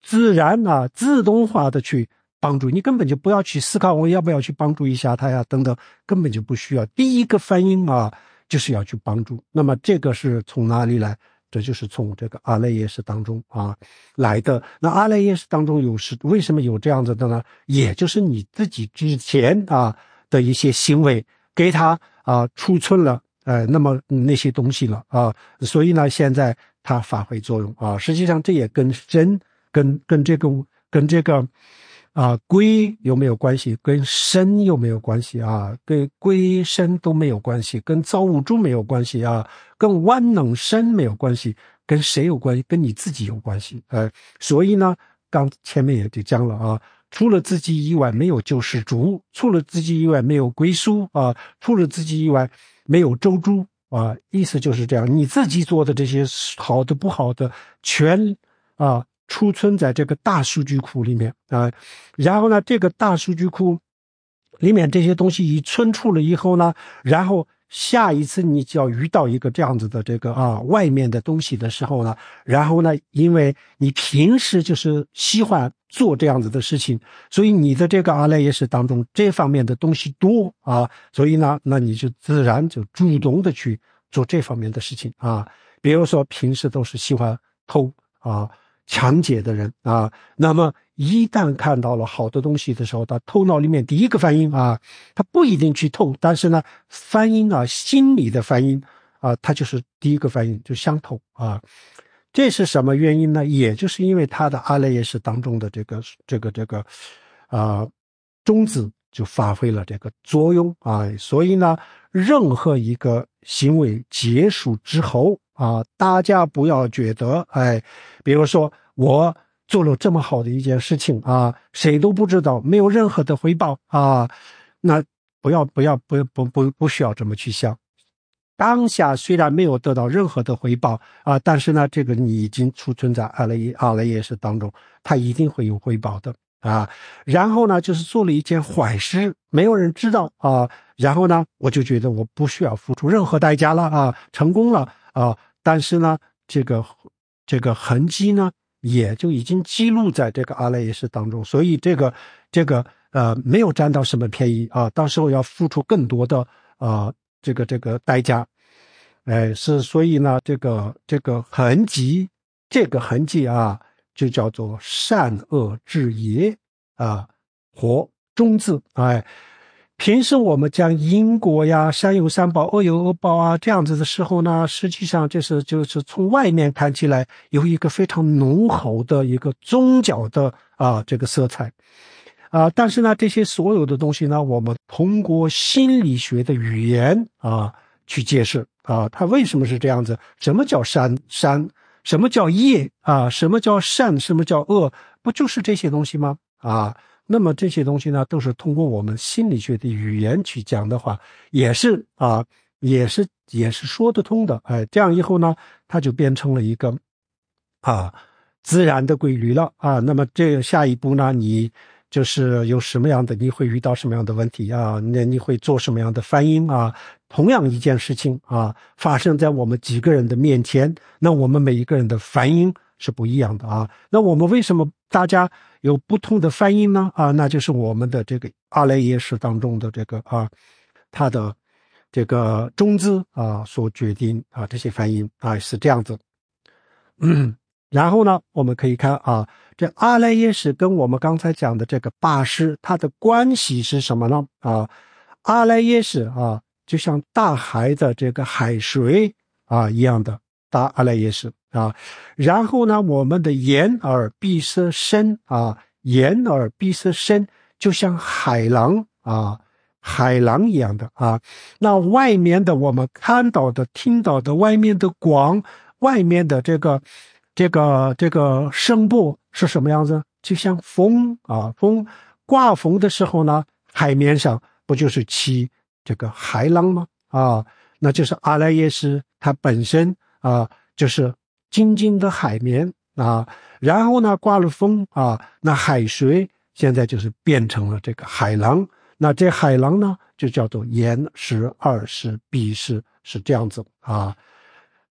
自然啊自动化的去帮助你，根本就不要去思考我要不要去帮助一下他呀等等，根本就不需要。第一个反应啊就是要去帮助。那么这个是从哪里来？这就是从这个阿赖耶识当中啊来的。那阿赖耶识当中有是为什么有这样子的呢？也就是你自己之前啊的一些行为给他啊储存了呃那么那些东西了啊，所以呢现在它发挥作用啊。实际上这也跟神跟跟这个跟这个啊龟有没有关系？跟神有没有关系啊？跟龟神都没有关系，跟造物主没有关系啊，跟万能神没有关系，跟谁有关系？跟你自己有关系。呃，所以呢，刚前面也就讲了啊，除了自己以外没有救世主，除了自己以外没有归宿啊，除了自己以外没有咒主啊，意思就是这样，你自己做的这些好的不好的全啊储存在这个大数据库里面啊，然后呢，这个大数据库里面这些东西一存储了以后呢，然后下一次你就要遇到一个这样子的这个啊外面的东西的时候呢，然后呢，因为你平时就是喜欢做这样子的事情，所以你的这个阿赖耶识当中这方面的东西多啊，所以呢，那你就自然就主动的去做这方面的事情啊。比如说平时都是喜欢偷啊抢劫的人啊，那么一旦看到了好的东西的时候，他头脑里面第一个反应啊，他不一定去偷，但是呢，反应啊，心理的反应啊，他就是第一个反应就想偷啊。这是什么原因呢？也就是因为他的阿赖耶识当中的这个这个这个啊、呃、种子就发挥了这个作用啊，所以呢，任何一个行为结束之后啊，大家不要觉得哎，比如说我做了这么好的一件事情啊，谁都不知道，没有任何的回报啊，那不要不要不不不不需要这么去想。当下虽然没有得到任何的回报啊，但是呢，这个你已经储存在阿赖耶阿赖耶识当中，它一定会有回报的啊。然后呢，就是做了一件坏事，没有人知道啊。然后呢，我就觉得我不需要付出任何代价了啊，成功了啊。但是呢，这个这个痕迹呢，也就已经记录在这个阿赖耶识当中，所以这个这个呃没有占到什么便宜啊，到时候要付出更多的啊。呃这个这个代价，哎，是所以呢，这个这个痕迹，这个痕迹啊，就叫做善恶之业啊，或种子。哎，平时我们讲因果呀，善有善报，恶有恶报啊，这样子的时候呢，实际上就是就是从外面看起来有一个非常浓厚的一个宗教的啊这个色彩。啊，但是呢，这些所有的东西呢，我们通过心理学的语言啊去解释啊，它为什么是这样子？什么叫善善？什么叫业啊？什么叫善？什么叫恶？不就是这些东西吗？啊，那么这些东西呢，都是通过我们心理学的语言去讲的话，也是啊，也是也是说得通的。哎，这样以后呢，它就变成了一个啊自然的规律了啊。那么这下一步呢，你就是有什么样的，你会遇到什么样的问题啊？那你会做什么样的反应啊？同样一件事情啊，发生在我们几个人的面前，那我们每一个人的反应是不一样的啊。那我们为什么大家有不同的反应呢？啊，那就是我们的这个阿赖耶识当中的这个啊，它的这个种子啊所决定啊这些反应啊是这样子。嗯。然后呢，我们可以看啊，这阿赖耶识跟我们刚才讲的这个八识，它的关系是什么呢？啊，阿赖耶识啊，就像大海的这个海水啊一样的大阿赖耶识啊。然后呢，我们的眼耳鼻舌身啊，眼耳鼻舌身就像海浪啊，海浪一样的啊。那外面的我们看到的、听到的，外面的光，外面的这个。这个这个声波是什么样子？就像风啊，风刮风的时候呢，海面上不就是起这个海浪吗？啊，那就是阿赖耶识它本身啊，就是静静的海面啊，然后呢，刮了风啊，那海水现在就是变成了这个海浪，那这海浪呢，就叫做眼识、耳识、鼻识，是这样子啊。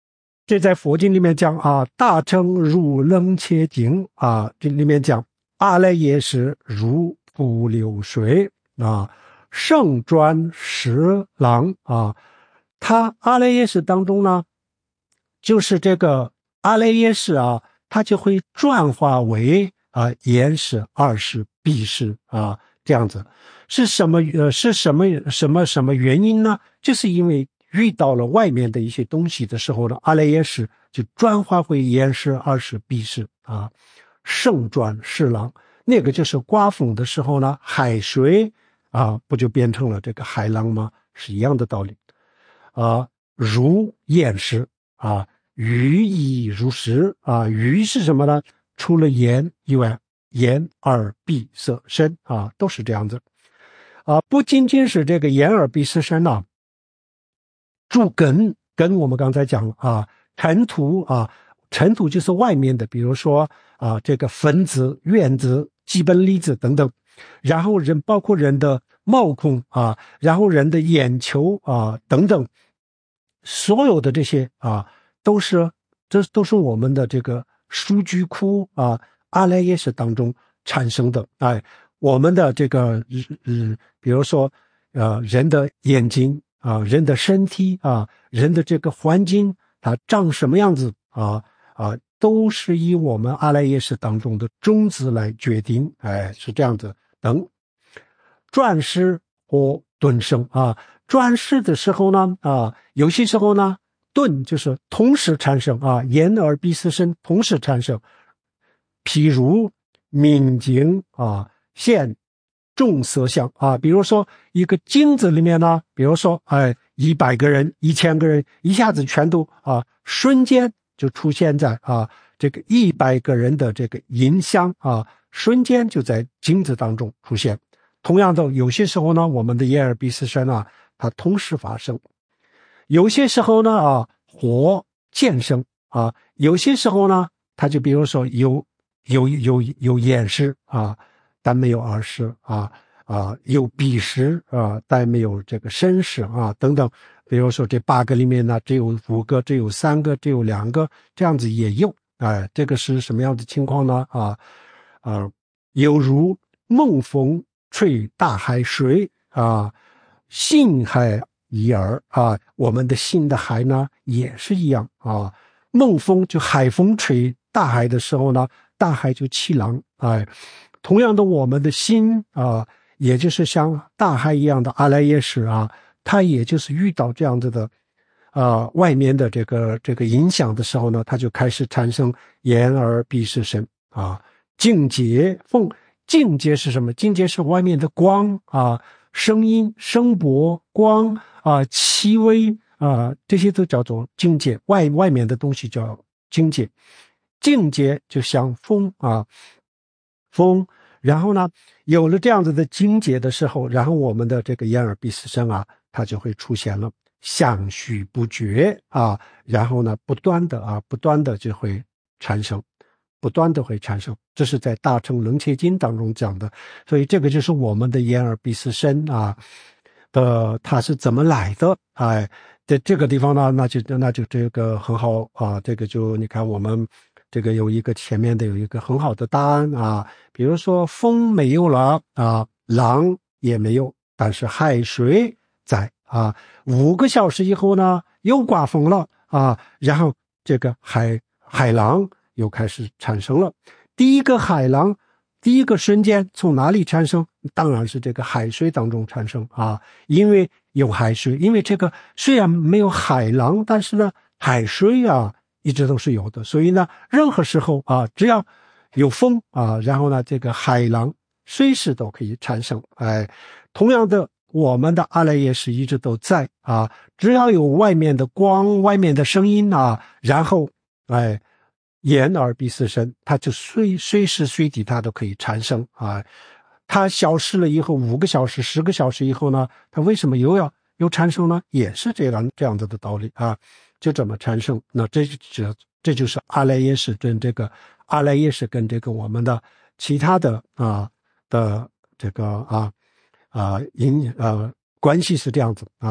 这在佛经里面讲啊，大乘如冷切经啊，这里面讲阿赖耶识如瀑流水啊，圣转十郎啊，它阿赖耶识当中呢，就是这个阿赖耶识啊，它就会转化为啊言识、二识、闭识啊，这样子。是什么呃是什么什么什么原因呢？就是因为遇到了外面的一些东西的时候呢，阿赖耶识就转化为言识、二识、闭识啊，圣转十郎，那个就是刮风的时候呢，海水啊不就变成了这个海浪吗？是一样的道理啊。如言识啊，语已如实啊，语是什么呢？除了言以外，眼、耳、鼻、舌、身啊，都是这样子啊。不仅仅是这个眼、耳、鼻、舌、身啊，诸根根我们刚才讲了啊，尘土啊，尘土就是外面的，比如说啊，这个分子、原子、基本粒子等等，然后人包括人的毛孔啊，然后人的眼球啊等等，所有的这些啊，都是这都是我们的这个数据库啊，阿赖耶识当中产生的。哎，我们的这个嗯，比如说呃，人的眼睛啊，人的身体啊，人的这个环境，它长什么样子啊啊，都是以我们阿赖耶识当中的种子来决定。哎，是这样子。等转世或顿生啊，转世的时候呢啊，有些时候呢，顿就是同时产生啊，眼耳鼻舌身同时产生。譬如明镜啊，现众色相啊，比如说一个镜子里面呢，比如说哎，一百个人、一千个人，一下子全都啊，瞬间就出现在啊这个一百个人的这个影像啊，瞬间就在镜子当中出现。同样的，有些时候呢，我们的眼耳鼻舌身啊，它同时发生；有些时候呢啊，火渐生啊，有些时候呢，它就比如说有有有有眼识啊，但没有耳识啊啊，有鼻识啊，但没有这个身识啊等等。比如说这八个里面呢，只有五个，只有三个，只有两个，这样子也有。哎，这个是什么样的情况呢？啊啊，犹如猛风吹大海水啊，心海一耳啊，我们的心的海呢也是一样啊。猛风就海风吹大海的时候呢，大海就起浪。哎，同样的，我们的心啊，也就是像大海一样的阿赖耶识啊，它也就是遇到这样子的啊外面的这个这个影响的时候呢，它就开始产生眼耳鼻舌身啊。境界风境界是什么？境界是外面的光啊，声音、声波、光啊、气味啊，这些都叫做境界。外外面的东西叫境界。境界就像风啊，风。然后呢，有了这样子的境界的时候，然后我们的这个眼耳鼻舌身啊，它就会出现了相续不绝啊，然后呢，不断的啊，不断的就会产生。不断的会产生，这是在大乘楞伽经当中讲的。所以这个就是我们的眼耳鼻舌身啊的它是怎么来的。哎，在这个地方呢，那就那就这个很好啊，这个就你看我们这个有一个前面的有一个很好的答案啊，比如说风没有了啊，浪也没有，但是海水在啊，五个小时以后呢又刮风了啊，然后这个海海浪又开始产生了。第一个海浪，第一个瞬间从哪里产生？当然是这个海水当中产生啊，因为有海水，因为这个虽然没有海浪，但是呢，海水啊一直都是有的，所以呢，任何时候啊，只要有风啊，然后呢，这个海浪随时都可以产生。哎，同样的，我们的阿赖耶识一直都在啊，只要有外面的光、外面的声音啊，然后哎。眼耳鼻舌身，它就随随时随地它都可以产生啊。它消失了以后，五个小时、十个小时以后呢，它为什么又要又产生呢？也是这样这样子的道理啊，就这么产生。那这这这就是阿赖耶识跟这个阿赖耶识跟这个我们的其他的啊的这个啊啊因呃关系是这样子啊。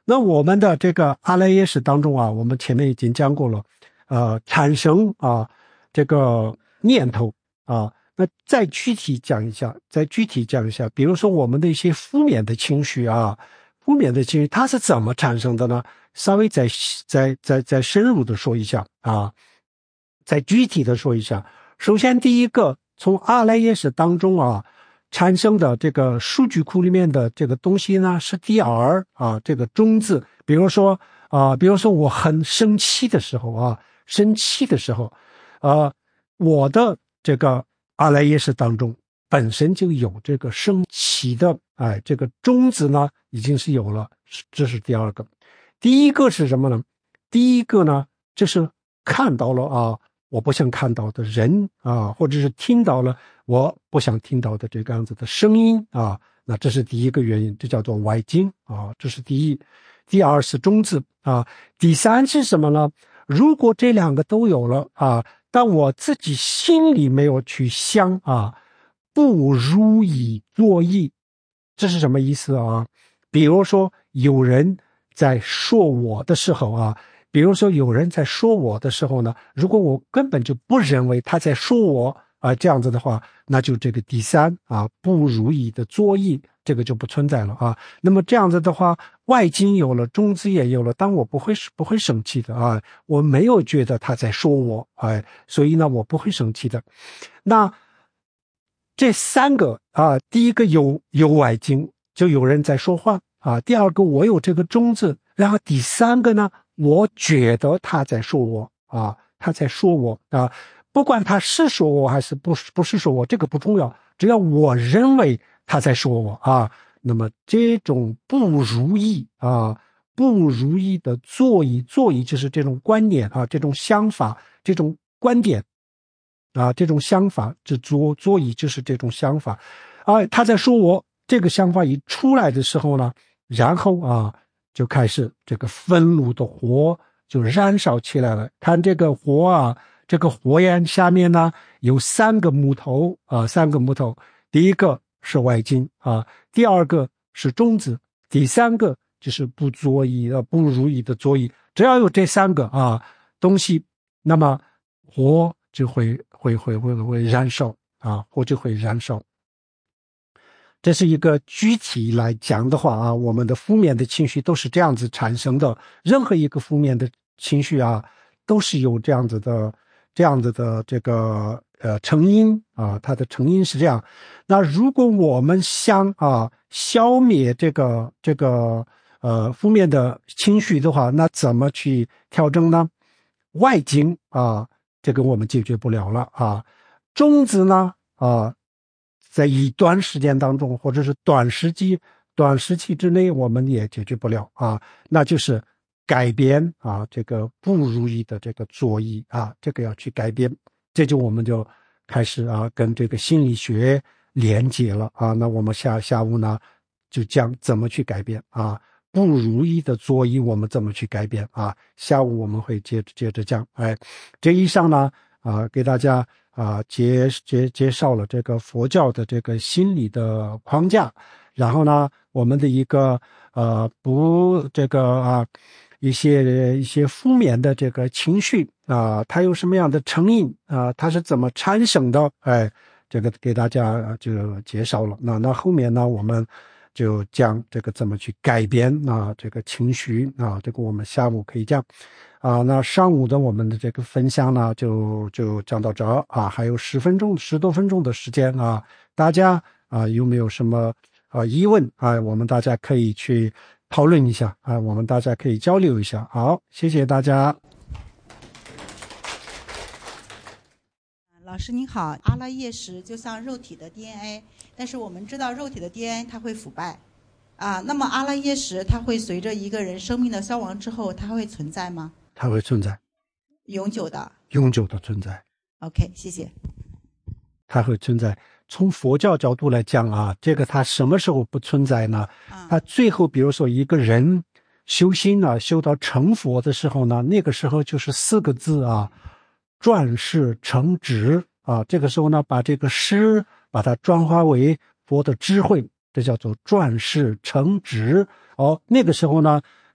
那我们的这个阿赖耶识当中啊，我们前面已经讲过了，呃，产生啊这个念头啊，那再具体讲一下，再具体讲一下，比如说我们的一些负面的情绪啊，负面的情绪它是怎么产生的呢？稍微再再再再深入的说一下啊，再具体的说一下。首先第一个，从阿赖耶识当中啊产生的这个数据库里面的这个东西呢，是第二啊这个种子。比如说啊，比如说我很生气的时候啊，生气的时候，呃，我的这个阿赖耶识当中本身就有这个生气的，哎，这个种子呢已经是有了，这是第二个。第一个是什么呢？第一个呢，就是看到了啊，我不想看到的人啊，或者是听到了我不想听到的这个样子的声音啊，那这是第一个原因，这叫做外境啊，这是第一。第二是种子啊，第三是什么呢？如果这两个都有了啊，但我自己心里没有去想啊，不如意作意，这是什么意思啊？比如说有人在说我的时候啊，比如说有人在说我的时候呢，如果我根本就不认为他在说我啊，这样子的话，那就这个第三啊，不如意的作意，这个就不存在了啊。那么这样子的话，外境有了，种子也有了，但我不会不会生气的啊，我没有觉得他在说我，哎，所以呢，我不会生气的。那这三个啊，第一个有有外境，就有人在说话啊；第二个我有这个种子，然后第三个呢，我觉得他在说我啊，他在说我啊。不管他是说我还是不是不是说我，这个不重要，只要我认为他在说我啊，那么这种不如意啊，不如意的作意，作意就是这种观念啊，这种想法，这种观点啊，这种想法，这作作意就是这种想法啊，他在说我，这个想法一出来的时候呢，然后啊就开始这个愤怒的火就燃烧起来了，看这个火啊。这个火焰下面呢有三个木头啊，三个木头。第一个是外境啊，第二个是种子，第三个就是不作意呃不如意的作意。只要有这三个啊东西，那么火就会会会会会燃烧啊，火就会燃烧。这是一个具体来讲的话啊，我们的负面的情绪都是这样子产生的。任何一个负面的情绪啊，都是有这样子的。这样子的这个呃成因啊，它的成因是这样。那如果我们想啊消灭这个这个呃负面的情绪的话，那怎么去调整呢？外境啊，这个我们解决不了了啊。种子呢啊，在一段时间当中，或者是短时期短时期之内，我们也解决不了啊，那就是改变啊，这个不如意的这个作意啊，这个要去改变，这就我们就开始啊，跟这个心理学连接了啊。那我们下下午呢，就讲怎么去改变啊，不如意的作意我们怎么去改变啊。下午我们会接着接着讲，哎，这以上呢啊，给大家啊介介介绍了这个佛教的这个心理的框架，然后呢，我们的一个呃不这个啊。一些一些负面的这个情绪啊，它有什么样的成因啊？它是怎么产生的？哎，这个给大家就介绍了。那那后面呢，我们就讲这个怎么去改变啊这个情绪啊，这个我们下午可以讲啊。那上午的我们的这个分享呢，就就讲到这儿啊，还有十分钟十多分钟的时间啊，大家啊有没有什么啊疑问啊？我们大家可以去讨论一下啊，我们大家可以交流一下。好，谢谢大家。 老师您好，阿赖耶识就像肉体的 D N A， 但是我们知道肉体的 D N A 它会腐败啊，那么阿赖耶识它会随着一个人生命的消亡之后，它会存在吗？ 它会存在， 永久的， 永久的存在。 OK， 谢谢。 它会存在。从佛教角度来讲啊，这个它什么时候不存在呢？它最后比如说一个人修心啊，修到成佛的时候呢，那个时候就是四个字啊，转世成智啊。这个时候呢，把这个识把它转化为佛的智慧，这叫做转世成智。哦，那个时候呢，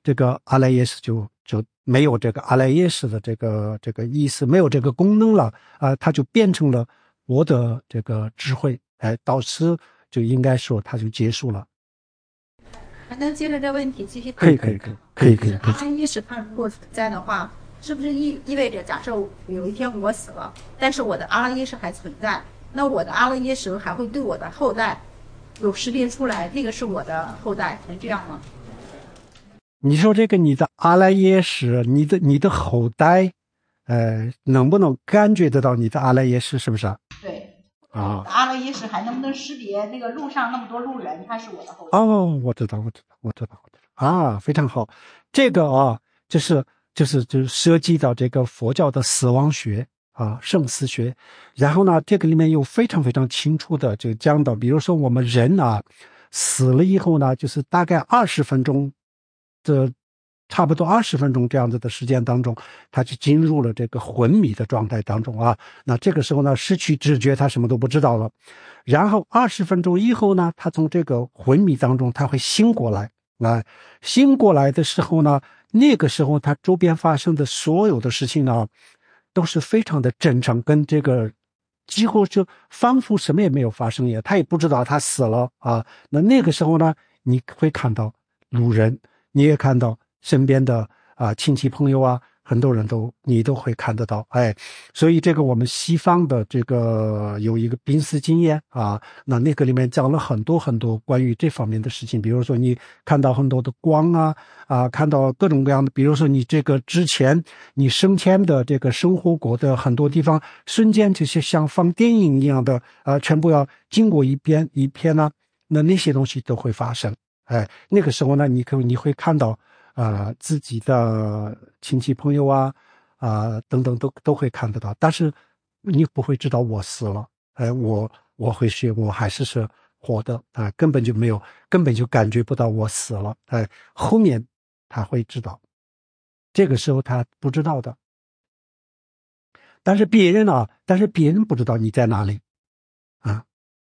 这个阿赖耶识就就没有这个阿赖耶识的这个这个意思，没有这个功能了啊、呃，它就变成了我的这个智慧，哎，到此就应该说它就结束了。 还能接着这问题继续？ 可以可以可以可以可以。 阿赖耶识它如果存在的话，是不是意意味着假设有一天我死了，但是我的阿赖耶识还存在，那我的阿赖耶识还会对我的后代有识别出来，那个是我的后代，能这样吗？ 你说这个你的阿赖耶识，你的你的后代，呃，能不能感觉得到你的阿赖耶识是不是？ 对。 啊， 阿赖耶识还能不能识别那个路上那么多路人，他是我的后代？ 哦，我知道，我知道，我知道，我知道啊，非常好。这个啊，就是就是就是涉及到这个佛教的死亡学啊，生死学。然后呢，这个里面有非常非常清楚的就讲到，比如说我们人啊死了以后呢，就是大概二十分钟的。差不多二十分钟这样子的时间当中，他就进入了这个昏迷的状态当中啊。那这个时候呢，失去知觉，他什么都不知道了。然后二十分钟以后呢，他从这个昏迷当中他会醒过来啊。醒过来的时候呢，那个时候他周边发生的所有的事情呢，都是非常的正常，跟这个几乎就仿佛什么也没有发生一样，他也不知道他死了啊。那那个时候呢，你会看到路人，你也看到身边的啊亲戚朋友啊，很多人都你都会看得到，哎，所以这个我们西方的这个有一个濒死经验啊，那那个里面讲了很多很多关于这方面的事情，比如说你看到很多的光啊啊，看到各种各样的，比如说你这个之前你生前的这个生活过的很多地方，瞬间就是像放电影一样的啊，全部要经过一遍一遍呢，那那些东西都会发生，哎，那个时候呢，你可你会看到。啊、呃，自己的亲戚朋友啊，啊、呃、等等都都会看得到，但是你不会知道我死了，哎、呃，我我会学，我还是是活的啊、呃，根本就没有，根本就感觉不到我死了，哎、呃，后面他会知道，这个时候他不知道的，但是别人啊，但是别人不知道你在哪里，啊。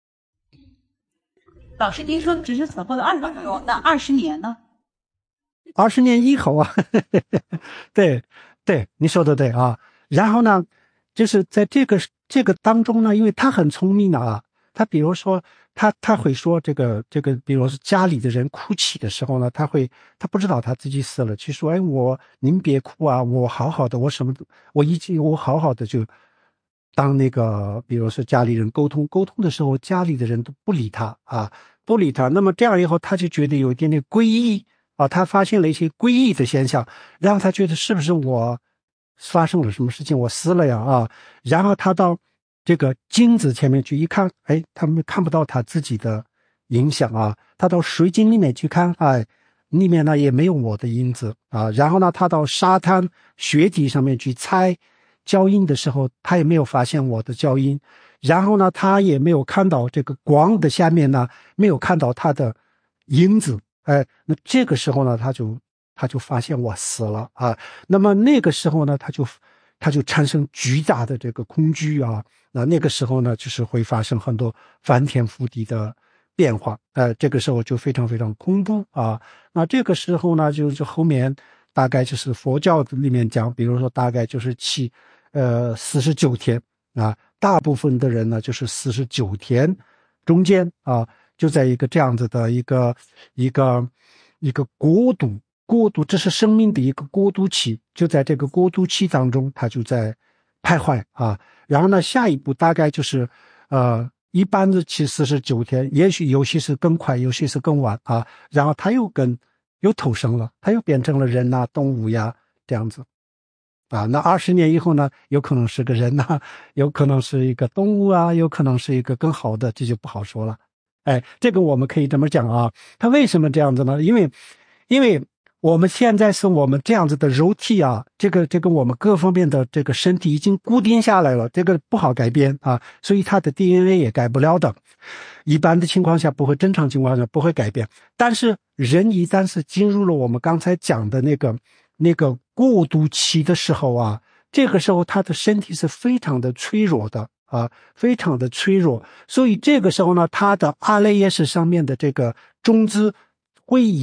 老师，您说只是死后的二十分钟，那二十年呢？ 二十年以后啊，呵呵呵对，对，你说的对啊。然后呢，就是在这个这个当中呢，因为他很聪明的啊，他比如说他他会说这个这个，比如说家里的人哭泣的时候呢，他会他不知道他自己死了，去说哎我您别哭啊，我好好的，我什么我一直我好好的就当那个比如说家里人沟通沟通的时候，家里的人都不理他啊，不理他。那么这样以后，他就觉得有一点点诡异。啊，他发现了一些诡异的现象，然后他觉得是不是我发生了什么事情，我死了呀啊！然后他到这个镜子前面去一看，哎，他们看不到他自己的影响啊。他到水晶里面去看，哎，里面呢也没有我的影子啊。然后呢，他到沙滩雪地上面去猜脚印的时候，他也没有发现我的脚印。然后呢，他也没有看到这个光的下面呢，没有看到他的影子。哎，那这个时候呢，他就他就发现我死了啊。那么那个时候呢，他就他就产生巨大的这个恐惧啊。那那个时候呢，就是会发生很多翻天覆地的变化。呃，这个时候就非常非常恐怖啊。那这个时候呢，就是后面大概就是佛教里面讲，比如说大概就是七呃四十九天啊，大部分的人呢就是四十九天中间啊。就在一个这样子的一个一个一个过渡过渡，这是生命的一个过渡期，就在这个过渡期当中，它就在徘徊啊。然后呢，下一步大概就是呃，一般的期四十九天，也许有些是更快，有些是更晚啊。然后它又跟又投生了，它又变成了人呐、动物呀这样子啊。那二十年以后呢，有可能是个人呐、啊，有可能是一个动物啊，有可能是一个更好的，这就不好说了。哎，这个我们可以这么讲啊，他为什么这样子呢？因为，因为我们现在是我们这样子的肉体啊，这个这个我们各方面的这个身体已经固定下来了，这个不好改变啊，所以它的 D N A 也改不了的。一般的情况下不会，正常情况下不会改变。但是人一旦是进入了我们刚才讲的那个那个过渡期的时候啊，这个时候他的身体是非常的脆弱的。啊，非常的脆弱，所以这个时候呢，他的阿赖耶识上面的这个种子会引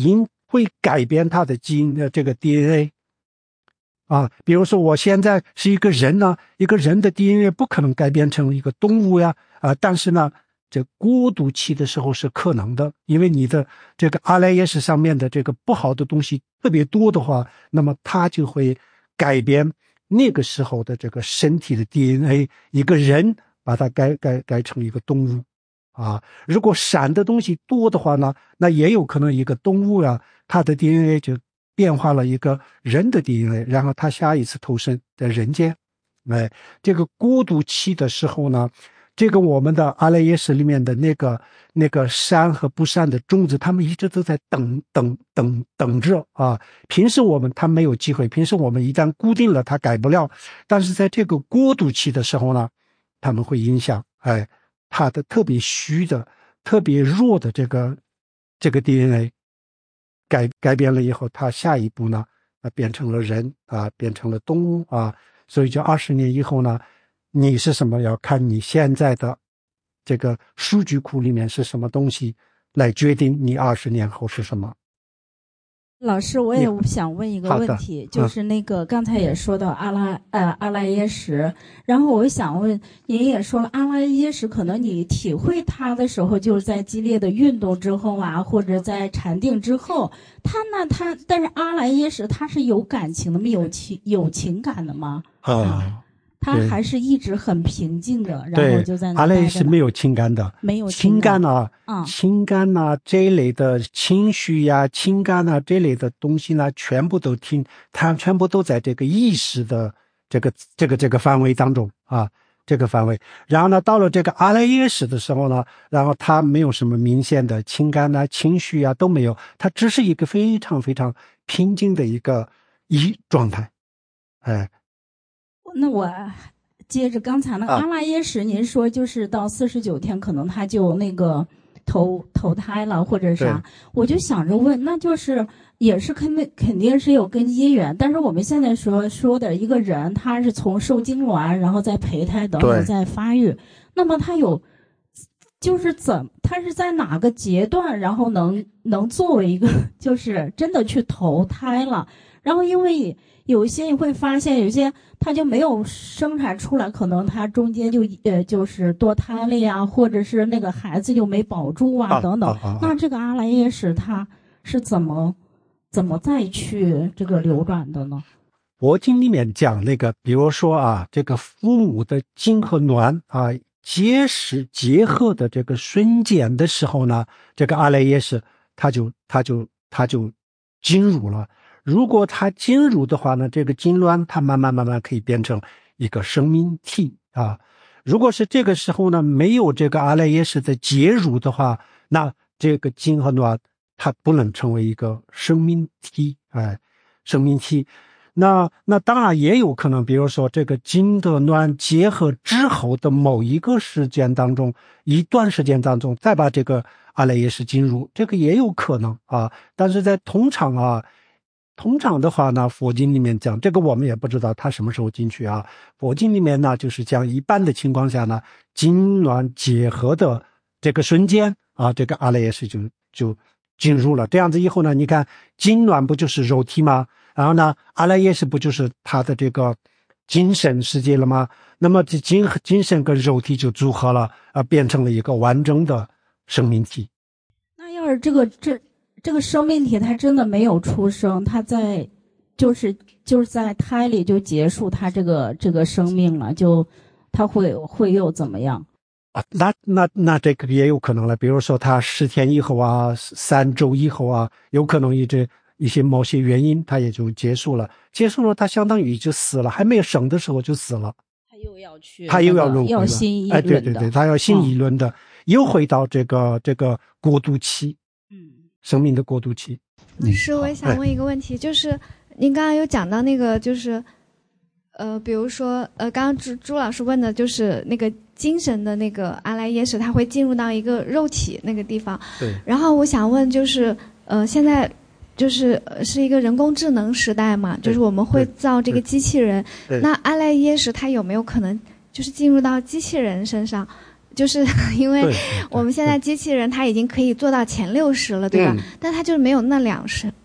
会改变他的基因的这个 D N A 啊。比如说我现在是一个人呢，一个人的 D N A 不可能改变成一个动物呀，啊，但是呢这过渡期的时候是可能的，因为你的这个阿赖耶识上面的这个不好的东西特别多的话，那么它就会改变那个时候的这个身体的 D N A， 一个人把它改改改成一个动物啊。如果闪的东西多的话呢，那也有可能一个动物啊，它的 D N A 就变化了一个人的 D N A， 然后它下一次投身在人间。哎，这个过渡期的时候呢，这个我们的阿赖耶识里面的那个那个善和不善的种子，他们一直都在等等等等着啊。平时我们他没有机会，平时我们一旦固定了，他改不了。但是在这个过渡期的时候呢，他们会影响哎他的特别虚的、特别弱的这个这个 D N A 改改变了以后，他下一步呢，啊变成了人啊，变成了动物啊。所以就二十年以后呢，你是什么要看你现在的这个数据库里面是什么东西来决定你二十年后是什么。 老师，我也想问一个问题，就是那个刚才也说到阿拉呃阿赖耶识，然后我想问，您也说了阿赖耶识，可能你体会它的时候就是在激烈的运动之后啊，或者在禅定之后，它呢它但是阿赖耶识它是有感情的吗？有情有情感的吗？ 啊、嗯， 他还是一直很平静的，然后就在那。 阿赖耶识没有情感的， 没有情感啊， 嗯， 情感啊这一类的情绪呀、啊、情感啊这类的东西呢，全部都听，它全部都在这个意识的这个这个这个范围当中啊，这个范围。然后呢，到了这个阿赖耶识的时候呢，然后它没有什么明显的情感啊、情绪啊都没有，它只是一个非常非常平静的一个一状态，哎。 那我接着刚才那个阿赖耶识，您说就是到四十九天，可能他就那个投投胎了或者啥，我就想着问，那就是也是肯定肯定是有跟因缘，但是我们现在说说的一个人，他是从受精卵，然后再胚胎等等再发育，那么他有就是怎他是在哪个阶段，然后能能作为一个就是真的去投胎了，然后因为有一些你会发现，有些它就没有生产出来，可能它中间就呃就是堕胎了呀，或者是那个孩子就没保住啊，啊等等。啊啊啊、那这个阿赖耶识它是怎么怎么再去这个流转的呢？ 佛经里面讲那个，比如说啊，这个父母的精和卵啊结识结合的这个瞬间的时候呢，这个阿赖耶识它就它就它就进入了。如果它进入的话呢，这个精卵它慢慢慢慢可以变成一个生命体啊。如果是这个时候呢，没有这个阿赖耶识的介入的话，那这个精和卵它不能成为一个生命体，哎，生命体。那那当然也有可能，比如说这个精的卵结合之后的某一个时间当中，一段时间当中再把这个阿赖耶识进入，这个也有可能啊。但是在通常啊。通常的话呢，佛经里面讲，这个我们也不知道他什么时候进去啊。佛经里面呢，就是讲一般的情况下呢，精卵结合的这个瞬间啊，这个阿赖耶识就就进入了。这样子以后呢，你看精卵不就是肉体吗？然后呢，阿赖耶识不就是他的这个精神世界了吗？那么这精精神跟肉体就组合了啊，变成了一个完整的生命体。 那要是这个这。这个生命体它真的没有出生，它在就是就是在胎里就结束它这个这个生命了，就它会会又怎么样啊？那那那这个也有可能了，比如说它十天以后啊，三周以后啊，有可能一直一些某些原因它也就结束了，结束了它相当于就死了，还没有生的时候就死了， 它又要去它又要轮回了， 要新一轮的， 哎，对对对，它要新一轮的，嗯、又回到这个这个过渡期。生命的过渡期。 老师，我也想问一个问题，哎、就是您刚刚有讲到那个，就是呃，比如说呃，刚刚朱朱老师问的，就是那个精神的那个阿赖耶识，它会进入到一个肉体那个地方。 对。 然后我想问，就是呃，现在就是呃是一个人工智能时代嘛，就是我们会造这个机器人，那阿赖耶识它有没有可能就是进入到机器人身上？就是因为我们现在机器人它已经可以做到前六十了，对吧？但它就是没有那两十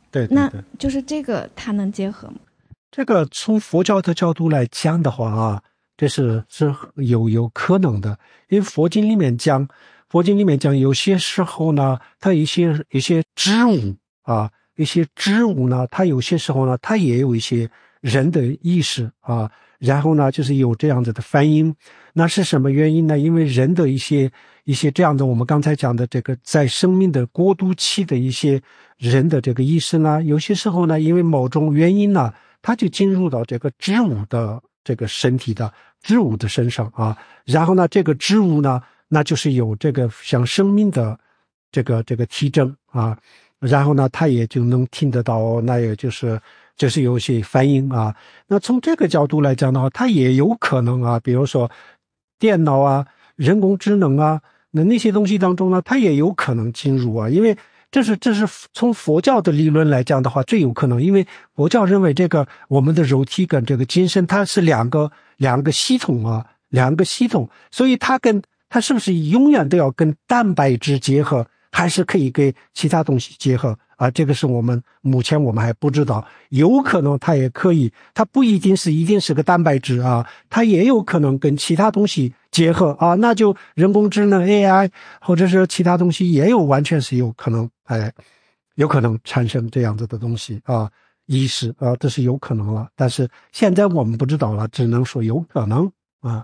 对对对， 那就是这个它能结合吗？ 这个从佛教的角度来讲的话啊，这是是有有可能的，因为佛经里面讲，佛经里面讲，有些时候呢，它一些一些植物啊，一些植物呢，它有些时候呢，它也有一些人的意识啊，然后呢，就是有这样子的反应。那是什么原因呢？因为人的一些一些这样的，我们刚才讲的这个在生命的过渡期的一些人的这个意识呢，有些时候呢，因为某种原因呢，它就进入到这个植物的这个身体的植物的身上啊，然后呢，这个植物呢，那就是有这个像生命的这个这个体征啊，然后呢，它也就能听得到，那也就是就是有些反应啊。那从这个角度来讲的话，它也有可能啊，比如说电脑啊、人工智能啊，那那些东西当中呢，它也有可能进入啊，因为这是这是从佛教的理论来讲的话，最有可能，因为佛教认为这个我们的肉体跟这个精神它是两个两个系统啊，两个系统，所以它跟它是不是永远都要跟蛋白质结合，还是可以跟其他东西结合啊？这个是我们目前我们还不知道，有可能它也可以，它不一定是一定是个蛋白质啊，它也有可能跟其他东西结合啊，那就人工智能 A I 或者是其他东西也有完全是有可能，哎，有可能产生这样子的东西啊，意识啊，这是有可能了，但是现在我们不知道了，只能说有可能啊。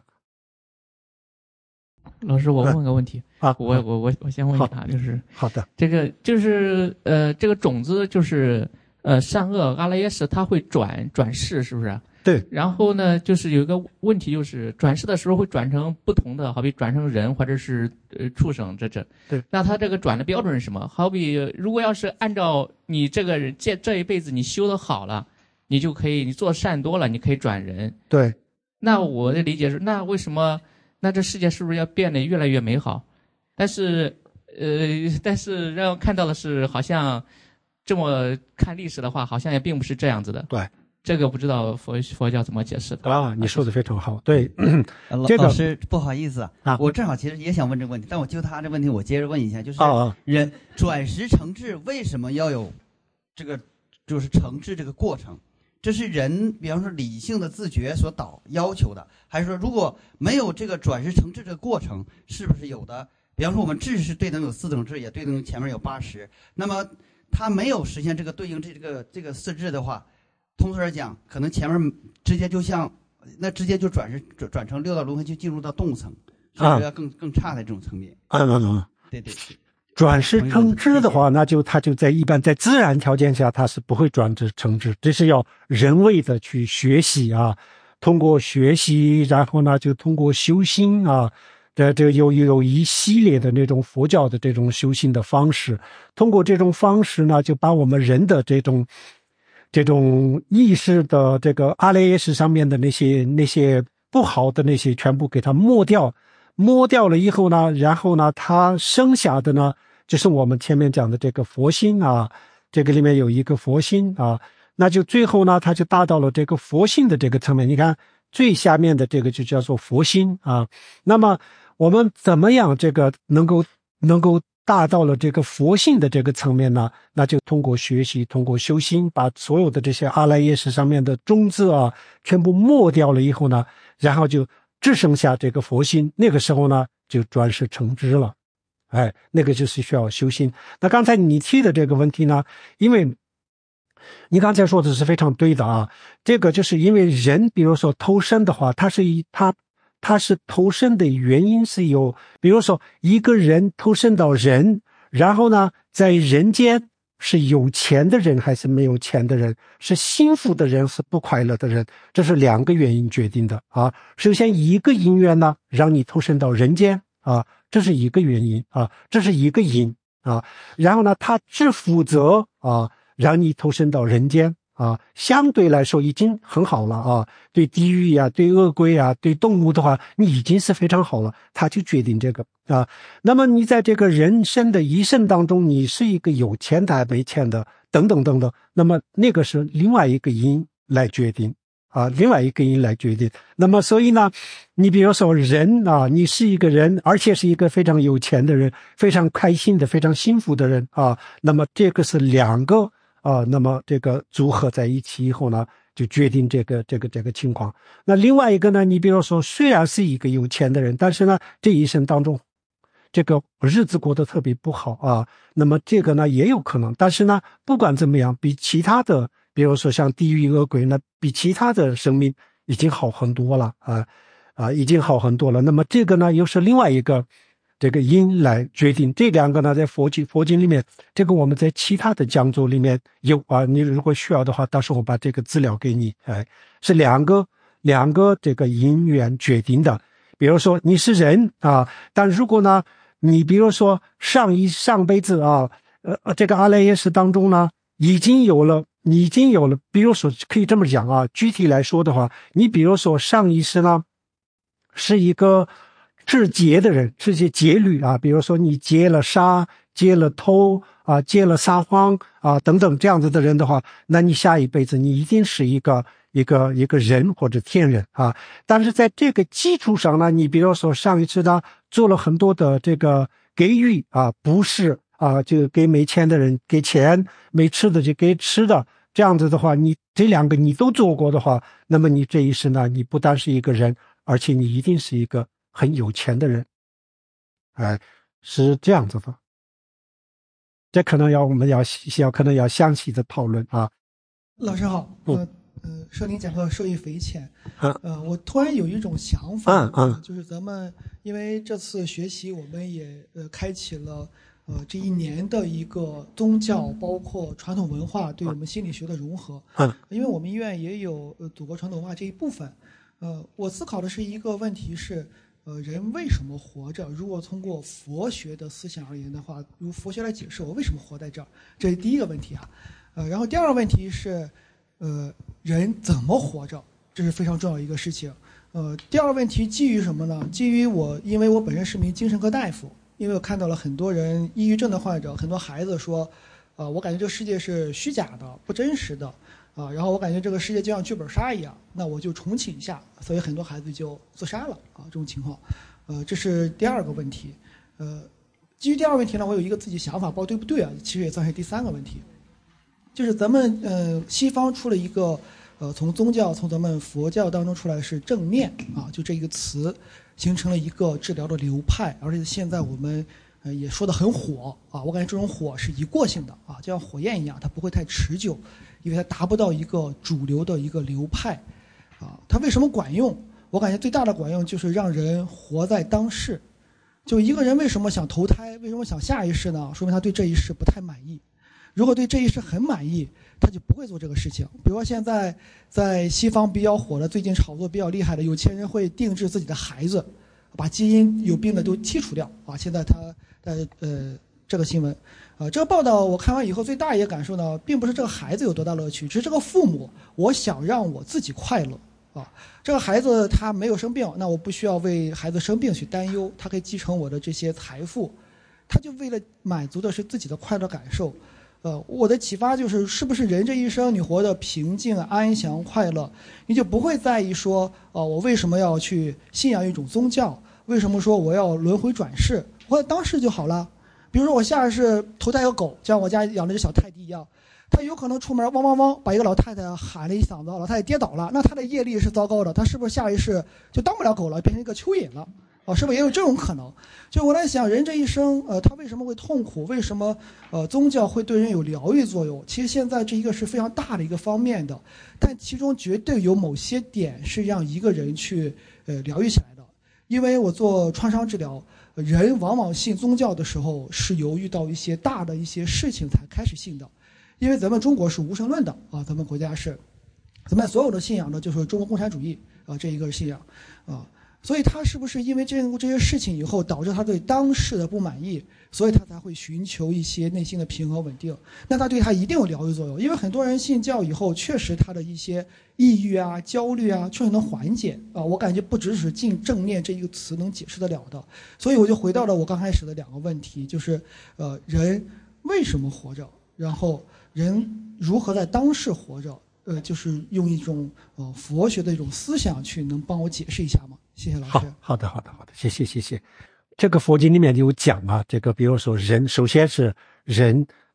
老师，我问个问题啊， 我我我我先问一下，就是好的， 这个就是呃，这个种子就是呃善恶阿赖耶识，它会转转世，是不是？ 对。 然后呢，就是有一个问题，就是转世的时候会转成不同的，好比转成人或者是呃畜生这这。 对。 那它这个转的标准是什么？好比如果要是按照你这个人这这一辈子你修的好了，你就可以你做善多了，你可以转人。 对。 那我的理解是，那为什么？那这世界是不是要变得越来越美好？但是，呃，但是让我看到的是，好像这么看历史的话，好像也并不是这样子的。 对， 这个不知道佛佛教怎么解释的啊？你说的非常好。对， 这个老师不好意思啊，我正好其实也想问这个问题，但我就他这问题，我接着问一下，就是人转识成智为什么要有这个就是成智这个过程？这是人，比方说理性的自觉所导要求的，还是说如果没有这个转识成智这个过程，是不是有的？比方说我们智是对等有四等智，也对等前面有八十，那么它没有实现这个对应这个这个四智的话，通俗而讲，可能前面直接就像那直接就转是转转成六道轮回，就进入到动物层，是不是要更更差的这种层面？ 啊啊啊！ 对对。 转世成智的话，那就它就在一般在自然条件下，它是不会转世成智，这是要人为的去学习啊，通过学习，然后呢就通过修心啊，这这有有一系列的那种佛教的这种修行的方式，通过这种方式呢，就把我们人的这种这种意识的这个阿赖耶识上面的那些那些不好的那些全部给它抹掉。摸掉了以后呢，然后呢，它剩下的呢，就是我们前面讲的这个佛心啊，这个里面有一个佛心啊，那就最后呢，它就达到了这个佛性的这个层面。你看最下面的这个就叫做佛心啊。那么我们怎么样这个能够能够达到了这个佛性的这个层面呢？那就通过学习，通过修心，把所有的这些阿赖耶识上面的种子啊，全部抹掉了以后呢，然后就只剩下这个佛心，那个时候呢就转世成智了，哎，那个就是需要修心。那刚才你提的这个问题呢，因为你刚才说的是非常对的啊，这个就是因为人，比如说投生的话，他是一他他是投生的原因是有，比如说一个人投生到人，然后呢在人间。是有钱的人还是没有钱的人，是幸福的人是不快乐的人，这是两个原因决定的啊。首先一个因缘呢让你投身到人间啊，这是一个原因啊，这是一个因啊。然后呢他只负责啊让你投身到人间啊，相对来说已经很好了啊。对地狱呀、啊、对恶鬼啊、对动物的话，你已经是非常好了，他就决定这个啊。那么你在这个人生的一生当中，你是一个有钱的还没钱的等等等等，那么那个是另外一个因来决定啊，另外一个因来决定。那么所以呢，你比如说人啊，你是一个人，而且是一个非常有钱的人，非常开心的、非常幸福的人啊，那么这个是两个啊、呃，那么这个组合在一起以后呢，就决定这个这个这个情况。那另外一个呢，你比如说虽然是一个有钱的人，但是呢这一生当中这个日子过得特别不好啊，那么这个呢也有可能。但是呢不管怎么样，比其他的比如说像地狱恶鬼呢，比其他的生命已经好很多了啊啊，已经好很多了。那么这个呢又是另外一个这个因来决定。这两个呢在佛经佛经里面，这个我们在其他的讲座里面有啊，你如果需要的话，到时候我把这个资料给你。哎，是两个两个这个因缘决定的。比如说你是人啊，但如果呢你比如说上一上辈子啊呃这个阿赖耶识当中呢已经有了你已经有了，比如说可以这么讲啊，具体来说的话，你比如说上一世呢是一个治劫的人，这些劫律啊，比如说你劫了杀，劫了偷啊，劫了撒谎啊等等这样子的人的话，那你下一辈子你一定是一个一个一个人或者天人啊。但是在这个基础上呢，你比如说上一次呢做了很多的这个给予啊，不是啊，就给没钱的人给钱，没吃的就给吃的，这样子的话，你这两个你都做过的话，那么你这一世呢，你不单是一个人，而且你一定是一个很有钱的人。哎，是这样子的。这可能要我们要要可能要详细的讨论啊。 老师好，呃呃，受您讲课受益匪浅。啊、呃，我突然有一种想法，嗯嗯、呃，就是咱们因为这次学习，我们也呃开启了呃这一年的一个宗教包括传统文化对我们心理学的融合。嗯，因为我们医院也有呃祖国传统文化这一部分。呃，我思考的是一个问题是。呃，人为什么活着？如果通过佛学的思想而言的话，如佛学来解释我为什么活在这儿，这是第一个问题啊。呃，然后第二个问题是，呃，人怎么活着？这是非常重要一个事情。呃，第二个问题基于什么呢？基于我，因为我本身是名精神科大夫，因为我看到了很多人抑郁症的患者，很多孩子说，呃，我感觉这个世界是虚假的、不真实的。啊，然后我感觉这个世界就像剧本杀一样，那我就重启一下，所以很多孩子就自杀了啊，这种情况，呃，这是第二个问题，呃，基于第二个问题呢，我有一个自己想法，不知道对不对啊？其实也算是第三个问题，就是咱们呃西方出了一个呃从宗教从咱们佛教当中出来是正念啊，就这一个词形成了一个治疗的流派，而且现在我们呃也说得很火啊，我感觉这种火是一过性的啊，就像火焰一样，它不会太持久。因为它达不到一个主流的一个流派，啊，它为什么管用？我感觉最大的管用就是让人活在当世。就一个人为什么想投胎，为什么想下一世呢？说明他对这一世不太满意。如果对这一世很满意，他就不会做这个事情。比如说现在在西方比较火的，最近炒作比较厉害的，有钱人会定制自己的孩子，把基因有病的都剔除掉啊。现在他呃呃这个新闻。啊，这个报道我看完以后，最大一个感受呢，并不是这个孩子有多大乐趣，只是这个父母，我想让我自己快乐啊。这个孩子他没有生病，那我不需要为孩子生病去担忧，他可以继承我的这些财富，他就为了满足的是自己的快乐感受。呃，我的启发就是，是不是人这一生你活得平静、安详、快乐，你就不会在意说，哦、呃，我为什么要去信仰一种宗教？为什么说我要轮回转世？活在当时就好了。比如说我下一世投胎个狗，像我家养的只小泰迪一样，他有可能出门汪汪汪把一个老太太喊了一嗓子，老太太跌倒了，那他的业力是糟糕的，他是不是下一世就当不了狗了，变成一个蚯蚓了？啊，是不是也有这种可能？就我在想，人这一生，呃，他为什么会痛苦？为什么呃宗教会对人有疗愈作用？其实现在这一个是非常大的一个方面的，但其中绝对有某些点是让一个人去呃疗愈起来的。因为我做创伤治疗。人往往信宗教的时候是由遇到一些大的一些事情才开始信的，因为咱们中国是无神论的啊，咱们国家是，咱们所有的信仰呢就是中国共产主义啊，这一个信仰啊，所以他是不是因为这这些事情以后导致他对当世的不满意，所以他才会寻求一些内心的平和稳定？那他对他一定有疗愈作用，因为很多人信教以后，确实他的一些抑郁啊、焦虑啊，确实能缓解啊。我感觉不只是进正念这一个词能解释得了的，所以我就回到了我刚开始的两个问题，就是呃，人为什么活着，然后人如何在当世活着？呃，就是用一种呃佛学的一种思想去，能帮我解释一下吗？谢谢老师。 好好的，好的，好的，谢谢，谢谢。这个佛经里面有讲啊，这个比如说人，首先是人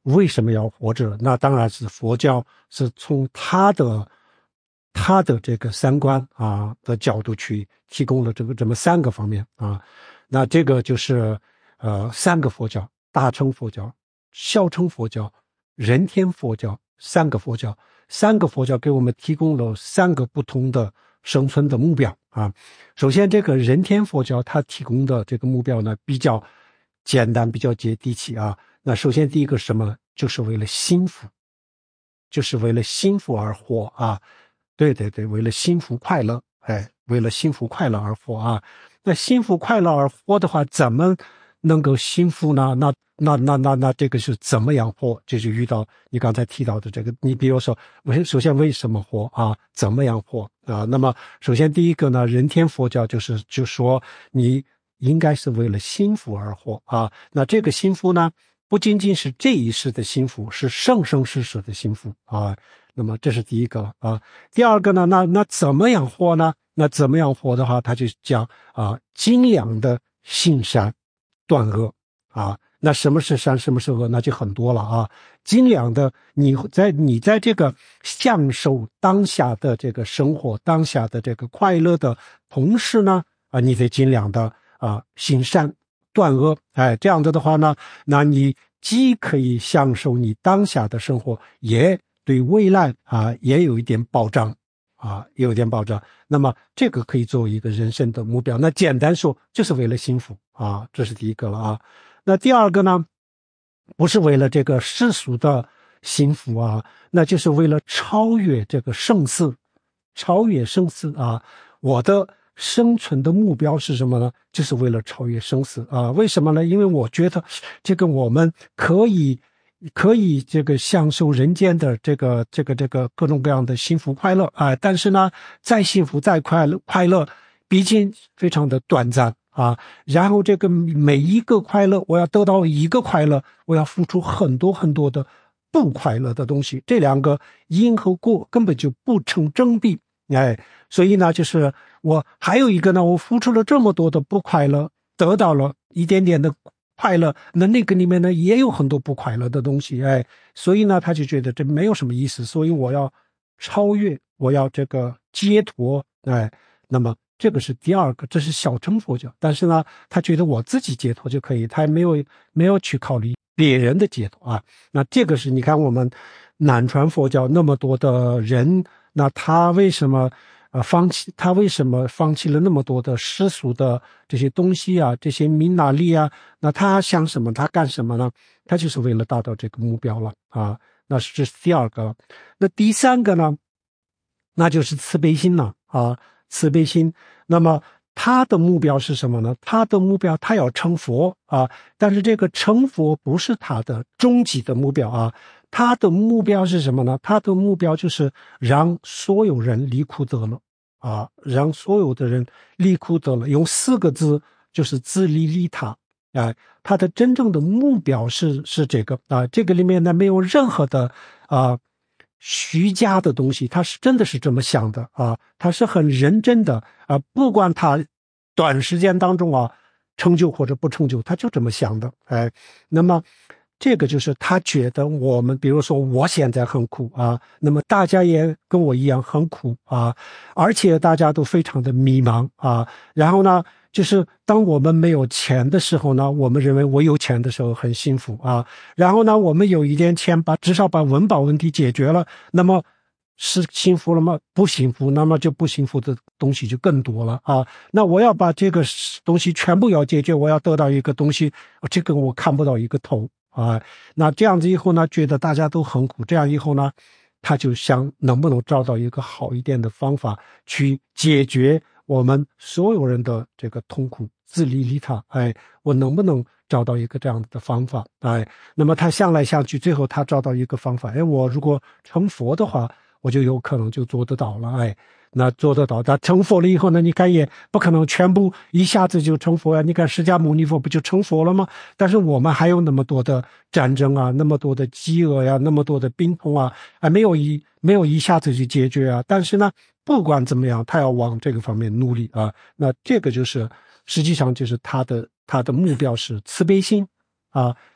为什么要活着？那当然是佛教是从他的他的这个三观啊的角度去提供了这个这么三个方面啊。那这个就是呃三个佛教：大乘佛教、小乘佛教、人天佛教，三个佛教，三个佛教给我们提供了三个不同的生存的目标啊。首先，这个人天佛教它提供的这个目标呢比较简单，比较接地气啊。那首先第一个是什么呢？就是为了幸福，就是为了幸福而活啊。对对对，为了幸福快乐，哎，为了幸福快乐而活啊。那幸福快乐而活的话，怎么能够幸福呢？那那那那那这个是怎么样活？就是遇到你刚才提到的这个，你比如说，为首先为什么活啊？怎么样活啊？那么首先第一个呢，人天佛教就是就说你应该是为了幸福而活啊。那这个幸福呢，不仅仅是这一世的幸福，是生生世世的幸福啊。那么这是第一个啊。第二个呢，那那怎么样活呢？那怎么样活的话，他就讲啊，尽量的行善，断恶啊。那什么是善，什么是恶，那就很多了啊。尽量的你在你在这个享受当下的这个生活，当下的这个快乐的同时呢，啊，你得尽量的啊行善断恶。哎，这样子的话呢，那你既可以享受你当下的生活，也对未来啊也有一点保障啊，也有一点保障。那么这个可以作为一个人生的目标。那简单说，就是为了幸福啊，这是第一个了啊。那第二个呢，不是为了这个世俗的幸福啊，那就是为了超越这个生死，超越生死啊。我的生存的目标是什么呢？就是为了超越生死啊。为什么呢？因为我觉得这个我们可以可以这个享受人间的这个这个这个各种各样的幸福快乐啊，但是呢，再幸福再快乐快乐，毕竟非常的短暂啊。然后这个每一个快乐，我要得到一个快乐，我要付出很多很多的不快乐的东西，这两个因和果根本就不成正比。哎，所以呢，就是我还有一个呢，我付出了这么多的不快乐，得到了一点点的快乐，那那个里面呢也有很多不快乐的东西。哎，所以呢他就觉得这没有什么意思，所以我要超越，我要这个解脱。哎，那么这个是第二个，这是小乘佛教。但是呢他觉得我自己解脱就可以，他没有没有去考虑别人的解脱啊。那这个是你看我们南传佛教那么多的人，那他为什么呃，放弃他为什么放弃了那么多的世俗的这些东西啊，这些名拿利啊？那他想什么？他干什么呢？他就是为了达到这个目标了啊。那是第二个。那第三个呢？那就是慈悲心了啊，慈悲心。那么他的目标是什么呢？他的目标他要成佛啊，但是这个成佛不是他的终极的目标啊。他的目标是什么呢？他的目标就是让所有人离苦得乐啊，让所有的人离苦得乐。用四个字就是自利利他啊。他的真正的目标是是这个啊，这个里面呢没有任何的啊虚假的东西，他是真的是这么想的啊，他是很认真的啊，不管他短时间当中啊成就或者不成就，他就这么想的。哎，那么这个就是他觉得我们，比如说我现在很苦啊，那么大家也跟我一样很苦啊，而且大家都非常的迷茫啊。然后呢，就是当我们没有钱的时候呢，我们认为我有钱的时候很幸福啊。然后呢，我们有一点钱把至少把温饱问题解决了，那么是幸福了吗？不幸福，那么就不幸福的东西就更多了啊。那我要把这个东西全部要解决，我要得到一个东西，这个我看不到一个头。啊，那这样子以后呢，觉得大家都很苦，这样以后呢，他就想能不能找到一个好一点的方法去解决我们所有人的这个痛苦，自利利他。哎，我能不能找到一个这样的方法？哎，那么他想来想去，最后他找到一个方法。哎，我如果成佛的话，我就有可能就做得到了。哎，那做得到，他成佛了以后呢，你看也不可能全部一下子就成佛呀。你看释迦牟尼佛不就成佛了吗？但是我们还有那么多的战争啊，那么多的饥饿呀，那么多的病痛啊，还没有一没有一下子去解决啊。但是呢，不管怎么样，他要往这个方面努力啊。那这个就是实际上就是他的他的目标是慈悲心啊。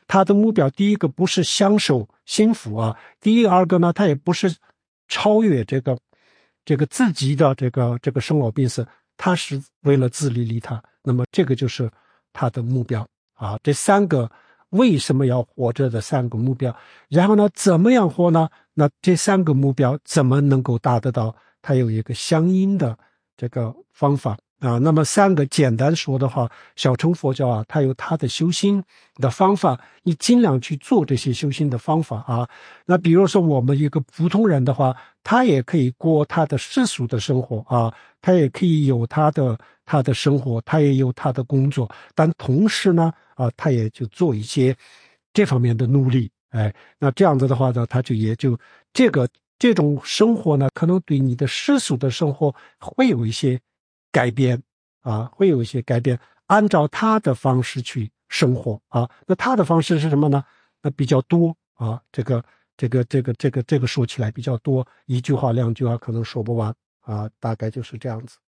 他的目标第一个不是享受幸福啊，第二个呢，他也不是超越这个这个自己的这个这个生老病死，他是为了自利利他。那么这个就是他的目标啊。这三个为什么要活着的三个目标，然后呢，怎么样活呢？那这三个目标怎么能够达得到？它有一个相应的这个方法啊。那么三个简单说的话，小乘佛教啊，它有它的修心的方法，你尽量去做这些修心的方法啊。那比如说我们一个普通人的话，他也可以过他的世俗的生活啊，他也可以有他的他的生活，他也有他的工作，但同时呢啊，他也就做一些这方面的努力。哎，那这样子的话呢，他就也就这个这种生活呢，可能对你的世俗的生活会有一些改变啊，会有一些改变，按照他的方式去生活啊。那他的方式是什么呢？那比较多啊，这个这个这个这个这个说起来比较多，一句话两句话可能说不完啊，大概就是这样子。